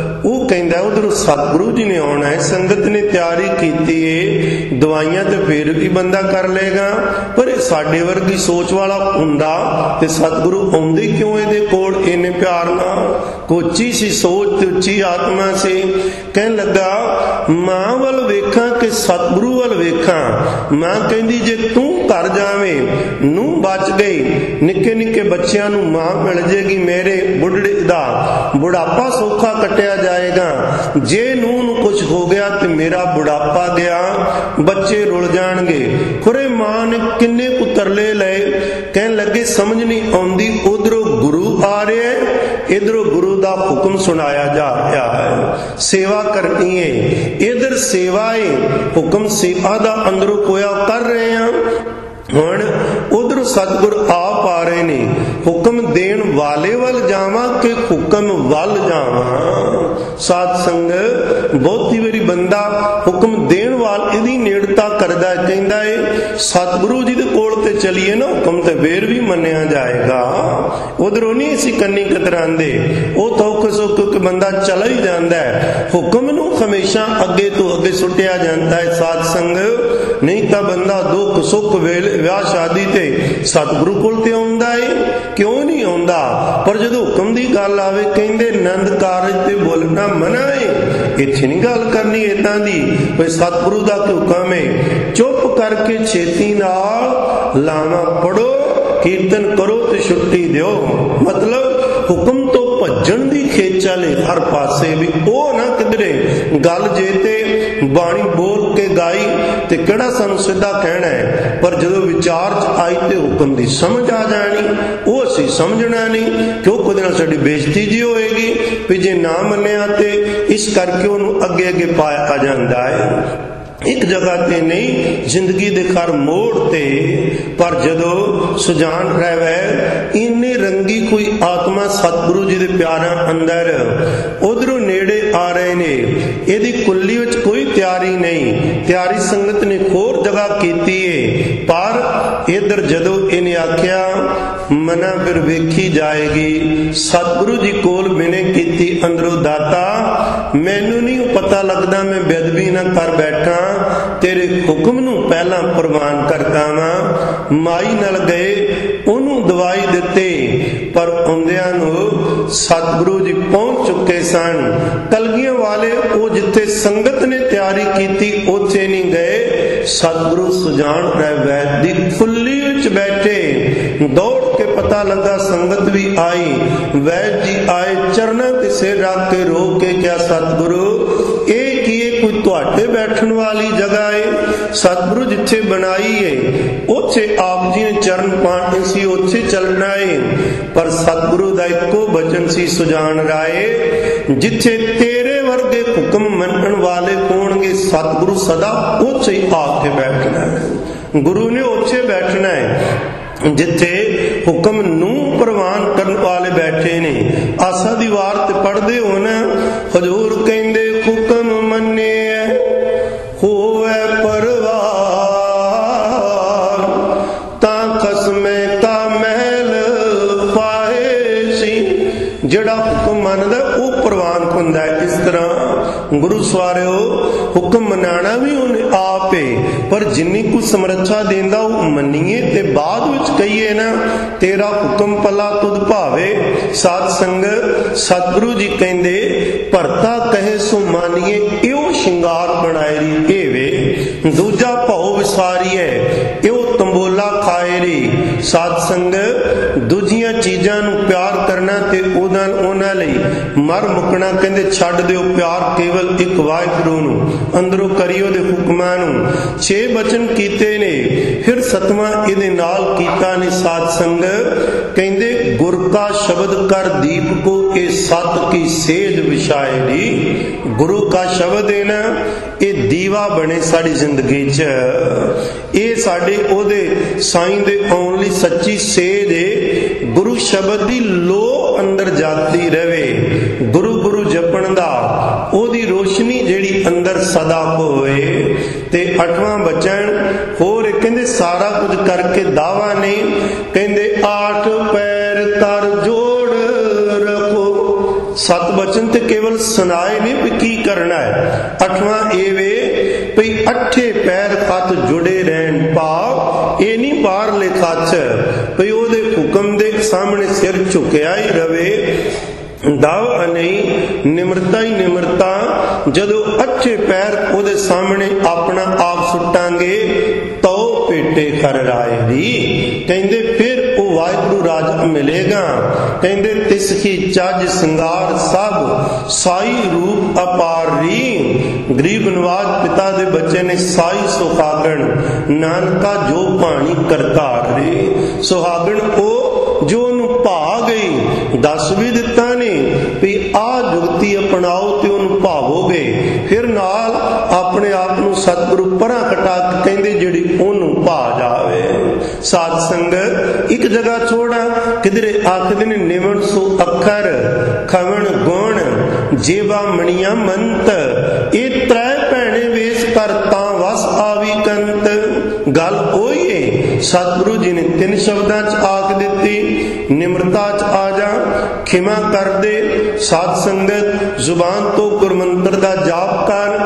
Speaker 1: ਕਹਿੰਦਾ ਉਧਰੋਂ ਸਤਿਗੁਰੂ ਜੀ ਨੇ ਆਉਣਾ ਹੈ, ਸੰਗਤ ਨੇ ਤਿਆਰੀ ਕੀਤੀ ਏ, ਦਵਾਈਆਂ ਤੇ ਫੇਰ ਵੀ ਬੰਦਾ ਕਰ ਲਏਗਾ, ਪਰ ਸਾਡੇ ਵਰਗੀ ਸੋਚ ਵਾਲਾ ਹੁੰਦਾ ਤੇ ਸਤਿਗੁਰੂ ਆਉਂਦੇ ਕਿਉਂ ਇਹਦੇ ਕੋਲ ਇੰਨੇ ਪਿਆਰ ਨਾਲ? ਕੋਚੀ ਸੀ ਸੋਚ ਤੇ ਉੱਚੀ ਆਤਮਾ ਸੀ। ਕਹਿਣ ਲੱਗਾ ਮਾਂ ਵੱਲ ਵੇਖਾਂ ਕਿ ਸਤਿਗੁਰੂ ਵੱਲ ਵੇਖਾਂ? ਮਾਂ ਕਹਿੰਦੀ ਜੇ ਤੂੰ ਘਰ ਜਾਵੇਂ, ਨੂੰ ਬਚ ਗਈ, ਨਿੱਕੇ ਨਿੱਕੇ ਬੱਚਿਆਂ ਨੂੰ ਮਾਂ ਮਿਲ ਜੇਗੀ, ਮੇਰੇ ਬੁੱਢੜੇ ਦਾ ਬੁਢਾਪਾ ਸੌਖਾ ਕੱਟਿਆ ਜਾਏਗਾ। ਜੇ ਨੂੰਹ ਨੂੰ ਕੁਝ ਹੋ ਗਿਆ ਤੇ ਮੇਰਾ ਬੁਢਾਪਾ ਗਿਆ, ਬੱਚੇ ਰੁਲ ਜਾਣਗੇ। ਖੁਰੇ ਮਾਂ ਨੇ ਕਿੰਨੇ ਕੁ ਤਰਲੇ ਲਏ। ਕਹਿਣ ਲੱਗੇ ਸਮਝ ਨਹੀਂ ਆਉਂਦੀ, ਉਧਰੋਂ ਗੁਰੂ ਆ ਰਿਹਾ, ਇਧਰੋਂ ਗੁਰੂ ਦਾ ਹੁਕਮ ਸੁਣਾਇਆ ਜਾ ਰਿਹਾ ਹੈ, ਸੇਵਾ ਕਰਨੀ ਹੈ। ਇਧਰ ਸੇਵਾ ਹੈ, ਹੁਕਮ ਸੇਵਾ ਦਾ ਅੰਦਰੋਂ ਕੋਇਆ ਕਰ ਰਹੇ ਹਾਂ। ਹੁਣ ਉਧਰ ਸਤਿਗੁਰ ਆਪ ਆ ਰਹੇ ਨੇ, ਹੁਕਮ ਦੇਣ ਵਾਲੇ ਵੱਲ ਜਾਵਾਂ ਕਿ ਹੁਕਮ ਵੱਲ ਜਾਵਾਂ? ਸਾਧ ਸੰਗਤ ਬਹੁਤੀ ਵਾਰੀ ਬੰਦਾ ਹੁਕਮ ਦੇਣ ਵਾਲ ਇਹਦੀ ਨੇੜਤਾ ਕਰਦਾ, ਕਹਿੰਦਾ ਏ ਸਤਿਗੁਰੂ ਜੀ ਦੇ ਕੋਲ ਤੇ ਚਲੀਏ ਨਾ, ਹੁਕਮ ਤੇ ਫੇਰ ਵੀ ਮੰਨਿਆ ਜਾਏਗਾ। ਉਧਰੋਂ ਨਹੀਂ ਅਸੀਂ ਕੰਨੀ ਕਤਰਾਂਦੇ, ਉਹ ਤੌਕ ਸੁੱਕ ਕੇ ਬੰਦਾ ਚਲਾ ਹੀ ਜਾਂਦਾ ਹੈ, ਹੁਕਮ ਨੂੰ ਹਮੇਸ਼ਾ ਅੱਗੇ ਤੋਂ ਅੱਗੇ ਸੁੱਟਿਆ ਜਾਂਦਾ ਹੈ। ਸਾਧ ਸੰਗਤ ਨਹੀਂ ਤਾਂ ਬੰਦਾ ਦੁੱਖ ਸੁੱਖ ਵੇਲੇ ਵਿਆਹ ਸ਼ਾਦੀ ਤੇ ਸਤਿਗੁਰੂ ਕੋਲ ਤੇ ਆਉਂਦਾ ਏ, ਕਿਉਂ ਨਹੀਂ ਆਉਂਦਾ? ਪਰ ਜਦੋਂ ਹੁਕਮ ਦੀ ਗੱਲ ਆਵੇ ਕਹਿੰਦੇ ਨੰਦ ਕਾਰਜ ਤੇ ਬੋਲਣਾ ਮਨਾ ਏ। ਇੱਥੇ ਨਹੀਂ ਗੱਲ ਕਰਨੀ ਏਦਾਂ ਦੀ ਕੋਈ ਸਤਿਗੁਰੂ ਦਾ ਹੁਕਮ ਏ, ਚੁੱਪ ਕਰਕੇ ਛੇਤੀ ਨਾਲ ਲਾਵਾਂ ਪੜੋ, ਕੀਰਤਨ ਕਰੋ ਤੇ ਛੁੱਟੀ ਦਿਓ। ਮਤਲਬ ਹੁਕਮ ਤੋਂ ਭੱਜਣ ਦੀ ਖੇਚਲ ਏ ਹਰ ਪਾਸੇ ਵੀ, ਉਹ ਨਾ ਕਿਧਰੇ ਗੱਲ ਜੇ ਤੇ ਬਾਣੀ ਬੋਲ ਕੇ ਗਾਈ ਤੇ ਕਿਹੜਾ ਸਾਨੂੰ ਸਿੱਧਾ ਕਹਿਣਾ ਹੈ, ਪਰ ਜਦੋਂ ਵਿਚਾਰ ਚ ਆਈ ਤੇ ਹੁਕਮ ਦੀ ਸਮਝ ਆ ਜਾਣੀ, ਉਹ ਅਸੀਂ ਸਮਝਣਾ ਨਹੀਂ, ਕਿਉਂ ਉਹਦੇ ਨਾਲ ਸਾਡੀ ਬੇਇੱਜ਼ਤੀ ਜੀ ਹੋਏਗੀ ਵੀ ਜੇ ਨਾ ਮੰਨਿਆ ਤੇ ਇਸ ਕਰਕੇ ਉਹਨੂੰ ਅੱਗੇ ਅੱਗੇ ਪਾਇਆ ਜਾਂਦਾ ਹੈ। ਇੱਕ ਜਗ੍ਹਾ ਤੇ ਨਹੀਂ, ਜ਼ਿੰਦਗੀ ਦੇ ਹਰ ਮੋੜ ਤੇ, ਪਰ ਜਦੋਂ ਸੁਜਾਨ ਰਹਿਵੇ ਇੰਨੇ ਰੰਗੀ ਕੋਈ ਆਤਮਾ ਸਤਿਗੁਰੂ ਜੀ ਦੇ ਪਿਆਰਾਂ ਅੰਦਰ ਉਧਰੋਂ ਨੇੜੇ ਆ ਰਹੇ ਨੇ, ਇਹਦੀ ਕੁੱਲੀ ਵਿੱਚ ਕੋਈ ਤਿਆਰੀ ਨਹੀਂ, ਤਿਆਰੀ ਸੰਗਤ ਨੇ ਹੋਰ ਜਗ੍ਹਾ ਕੀਤੀ ਏ। ਪਰ ਇਧਰ ਜਦੋਂ ਇਹਨੇ ਆਖਿਆ ਮਨਾ ਫਿਰ ਵੇਖੀ ਜਾਏਗੀ, ਸਤਿਗੁਰੂ ਜੀ ਕੋਲ ਮੈਨੇ ਕੀਤੀ ਅੰਦਰੋਂ ਦਾਤਾ, ਮੈਨੂੰ ਨਹੀਂ ਪਤਾ ਲੱਗਦਾ ਮੈਂ ਬੇਅਦਬੀ ਨਾ ਕਰ ਬੈਠਾ, ਤੇਰੇ ਹੁਕਮ ਨੂੰ ਪਹਿਲਾਂ ਪ੍ਰਵਾਨ ਕਰਦਾ ਵਾਂ। ਮਾਈ ਨਾਲ ਗਏ, ਉਹਨੂੰ ਦਵਾਈ ਦਿੱਤੀ, ਪਰ ਆਉਂਦਿਆਂ ਨੂੰ ਸਤਿਗੁਰੂ ਜੀ ਪਹੁੰਚ ਚੁੱਕੇ ਸਨ। ਕਲਗੀਆਂ ਵਾਲੇ ਉਹ ਜਿੱਥੇ ਸੰਗਤ ਨੇ ਤਿਆਰੀ ਕੀਤੀ ਉੱਥੇ ਨਹੀਂ ਗਏ, ਸਤਿਗੁਰੂ ਸੁਜਾਨ ਰਹਿ ਵੈਦ ਦੀ ਖੁੱਲੀ ਵਿੱਚ ਬੈਠੇ। ਦੌੜ ਕੇ ਪਤਾ ਲੱਗਾ ਸੰਗਤ ਵੀ ਆਈ, ਵੈਦ ਜੀ ਆਏ, ਚਰਨਾਂ ਤੇ ਸਿਰ ਰੱਖ ਕੇ ਰੋਕ ਕੇ ਕਿਹਾ ਸਤਿਗੁਰੂ ਇਹ ਕੀ ਹੈ, ਕੋਈ ਤੁਹਾਡੇ ਬੈਠਣ ਵਾਲੀ ਜਗ੍ਹਾ ਹੈ? ਸਤਿਗੁਰੂ ਜਿੱਥੇ ਬਣਾਈ ਹੈ ਉੱਥੇ ਆਪ ਜੀ ਨੇ ਚਰਨ ਪਾਣੇ ਸੀ, ਉੱਥੇ ਚੱਲਣਾ ਹੈ। ਪਰ ਸਤਿਗੁਰੂ ਦਾ ਇੱਕੋ ਬਚਨ ਸੀ ਸੁਜਾਨ ਰਾਏ, ਜਿੱਥੇ ਤੇਰੇ ਵਰਗੇ ਹੁਕਮ ਮੰਨਣ ਵਾਲੇ ਹੋਣਗੇ ਸਤਿਗੁਰੂ ਸਦਾ ਉੱਥੇ ਹੀ ਆ ਕੇ ਬੈਠਣਾ ਹੈ। ਗੁਰੂ ਨੇ ਉੱਥੇ ਬੈਠਣਾ ਹੈ ਜਿੱਥੇ ਹੁਕਮ ਨੂੰ ਪ੍ਰਵਾਨ ਕਰਨ ਵਾਲੇ ਬੈਠੇ ਨੇ। ਆਸਾ ਦੀ ਵਾਰ ਤੇ ਪੜ੍ਹਦੇ ਹੋ ਨਾ, ਹਜ਼ੂਰ ਕਹਿੰਦੇ ਹੁਕਮ ਮੰਨਿਆ ਹੋਵੇ ਪਰਵਾਰ, ਤਾਂ ਖਸਮੇ ਕਾ ਮਹਿਲ ਪਾਏ ਸੀ। ਜਿਹੜਾ ਹੁਕਮ ਮੰਨਦਾ ਉਹ ਪ੍ਰਵਾਨ ਹੁੰਦਾ ਹੈ। ਇਸ ਤਰ੍ਹਾਂ ਗੁਰੂ ਸਵਾਰਿਓ ਹੁਕਮ ਮਨਾਣਾ ਵੀ ਉਹਨੇ ਆਪ ਏ, ਪਰ ਜਿੰਨੀ ਕੁ ਸਮਰੱਥਾ ਦੇਂਦਾ ਉਹ ਮੰਨੀਏ ਤੇ ਬਾਅਦ ਵਿੱਚ ਕਹੀਏ ਨਾ ਤੇਰਾ ਹੁਕਮ ਪਲਾ ਤੁਧ ਭਾਵੇ। ਸਾਧ ਸੰਗਤ ਸਤਿਗੁਰੂ ਜੀ ਕਹਿੰਦੇ ਭਰਤਾ ਕਹੇ ਸੋ ਮਾਨੀਏ, ਇਹੋ ਸ਼ਿੰਗਾਰ ਬਣਾਏ ਰੀ ਏਵੇ, ਦੂਜਾ ਭਉ ਵਿਸਾਰੀਏ ਇਹੋ ਤੰਬੋਲਾ ਖਾਏ ਰੀ। ਸਾਧ ਸੰਗਤ ਦੂਜੀਆਂ ਚੀਜ਼ਾਂ ਨੂੰ ਪਿਆਰ ਕਰਨਾ ਤੇ ਉਹਨਾਂ ਉਹਨਾਂ ਲਈ ਮਰ ਮੁਕਣਾ, ਕਹਿੰਦੇ ਛੱਡ ਦਿਓ ਪਿਆਰ ਕੇਵਲ ਇੱਕ ਵਾਹਿਗੁਰੂ ਨੂੰ, ਅੰਦਰੋਂ ਕਰਿਓ ਦੇ ਹੁਕਮਾਂ ਨੂੰ। ਛੇ ਬਚਨ ਕੀਤੇ ਨੇ, ਫਿਰ ਸਤਵਾਂ ਇਹਦੇ ਨਾਲ ਕੀਤਾ ਨੇ। ਸਾਧ ਸੰਗਤ ਕਹਿੰਦੇ ਗੁਰ ਕਾ ਸ਼ਬਦ ਕਰ ਦੀਪ ਕੋ, ਇਹ ਸਤ ਕੀ ਸੇਜ ਵਿਛਾਏ ਰੀ। ਗੁਰੂ ਕਾ ਸ਼ਬਦ ਹੈ ਨਾ, ਇਹ ਦੀਵਾ ਬਣੇ ਸਾਡੀ ਜ਼ਿੰਦਗੀ 'ਚ, ਇਹ ਸਾਡੇ ਉਹਦੇ ਸਾਈਂ ਦੇ ਆਉਣ ਲਈ ਸੱਚੀ ਸੇਜ ਹੈ। ਗੁਰੂ ਸ਼ਬਦ ਦੀ ਲੋ ਅੰਦਰ ਜਾਤੀ ਰਵੇ, ਗੁਰੂ ਗੁਰੂ ਜਪਣ ਦਾ ਉਹਦੀ ਰੋਸ਼ਨੀ ਜਿਹੜੀ ਅੰਦਰ ਸਦਾ ਹੋਵੇ। ਤੇ ਅੱਠਵਾਂ ਬਚਨ ਹੋਰ ਕਹਿੰਦੇ ਸਾਰਾ ਕੁਝ ਕਰਕੇ ਦਾਵਾ ਨਹੀਂ, ਕਹਿੰਦੇ ਆਠ ਪੈਰ ਕਰ ਜੋੜ ਰੱਖੋ, सत बचन ते केवल सुनाए नहीं भी की करना है। अठवां ये वे भई अठे पैर खत जुड़े रहन भाव ये नहीं बाहर ले खच भई ओदे हुक्म दे सामने सिर झुकिया ही रवे दव नहीं निमरता ही निमरता जदों अच्छे पैर ओदे सामने अपना आप सुटांगे तो पेटे कर राय दी कहंदे फिर वो वाहिगुरु राजा मिलेगा। कहंदे तिसकी चज सिंगार सब साई रूप अपार री गरीब नवाज पिता दे बच्चे ने साई सुहागण नानका जो पानी करतार रे सुहागण ओ जो भा गई दस भी दिता ने भी आ जुगती अपनाओ ते उन्हें भावोगे फिर नाल अपने आप नूं सतगुरु परां कटा के कहंदे जिहड़ी ओनू भा जावे। साध संगत एक जगह छोड़ा किधरे आखदे ने निवण सो अखर खवण गुण जेवा मणिया मंत ये त्रै भैणे वेश करता वस आवी कंत। गल ओही है सतगुरु जी ने तीन शब्दां च आख दित्ती निम्रता च आ जा खिमा कर दे साध संगत जुबान तो गुरमंत्र दा जाप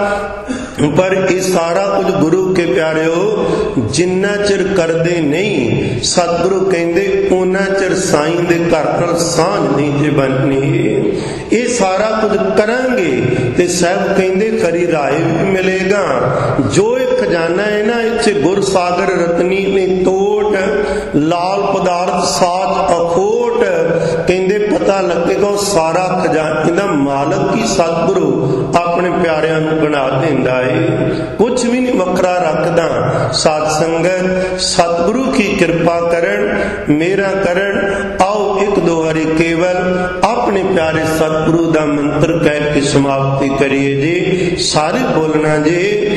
Speaker 1: कर पर ये सारा कुछ गुरु के प्यारिओ जिन्ना चिर करदे नहीं सतगुरु कहंदे उन्ना चिर साईं दे घर नाल सांझ नहीं जे बननी। ये सारा कुछ करांगे ते साहब कहंदे खरी राय भी मिलेगा। जो एक खजाना है ना इत्थे गुर सागर रतनी ने तोट लाल पदार्थ साथ अखोट कहंदे पता लगेगा सारा खजाना इहदा मालक ही सतगुरु अपने प्यारिਆਂ ਨੂੰ बना देंदा है कुछ भी नहीं वखरा रखदा। साध संगत सतगुरु की कृपा करन मेरा करन आओ एक दो हरी केवल अपने प्यारे सतगुरु दा मंत्र कह के समाप्ति करिए जी। सारे बोलना जी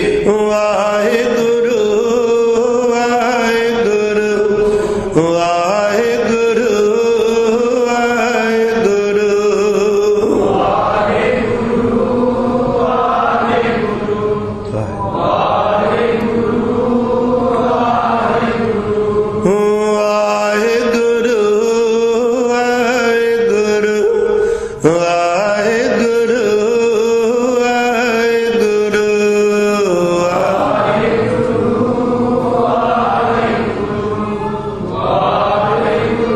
Speaker 1: वाहेगुरु वाहेगुरु वाहेगुरु वाहेगुरु
Speaker 2: वाहेगुरु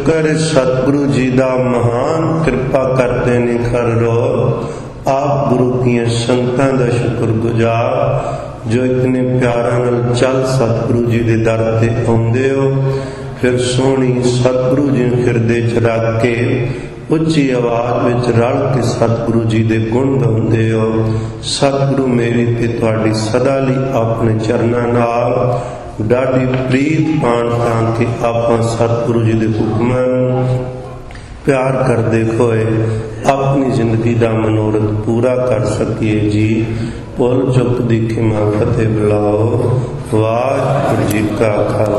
Speaker 1: शुक्र सतगुरु जी दा महान कृपा करते ने कर रो। आप गुरु की संगतां दा शुक्रगुजार जो इतने प्यारा नाल चल सतगुरु जी दे दर ते आउंदे हो। फिर सोहनी सतगुरु जी नूं हिरदे च रख के उच्ची आवाज विच रल के सतगुरु जी दे गुण गाउंदे हो। सतगुरु मेरी ते तुहाडी सदा लई अपने चरनां नाल डाढी प्रीत पाण तां कि आपां सतगुरु जी दे हुक्मां नूं प्यार करदे होए अपनी जिंदगी दा मनोरथ पूरा कर सकीए जी। भुल चुक दी खिमा फतेह बुलाओ। वाहिगुरू जी का खालसा।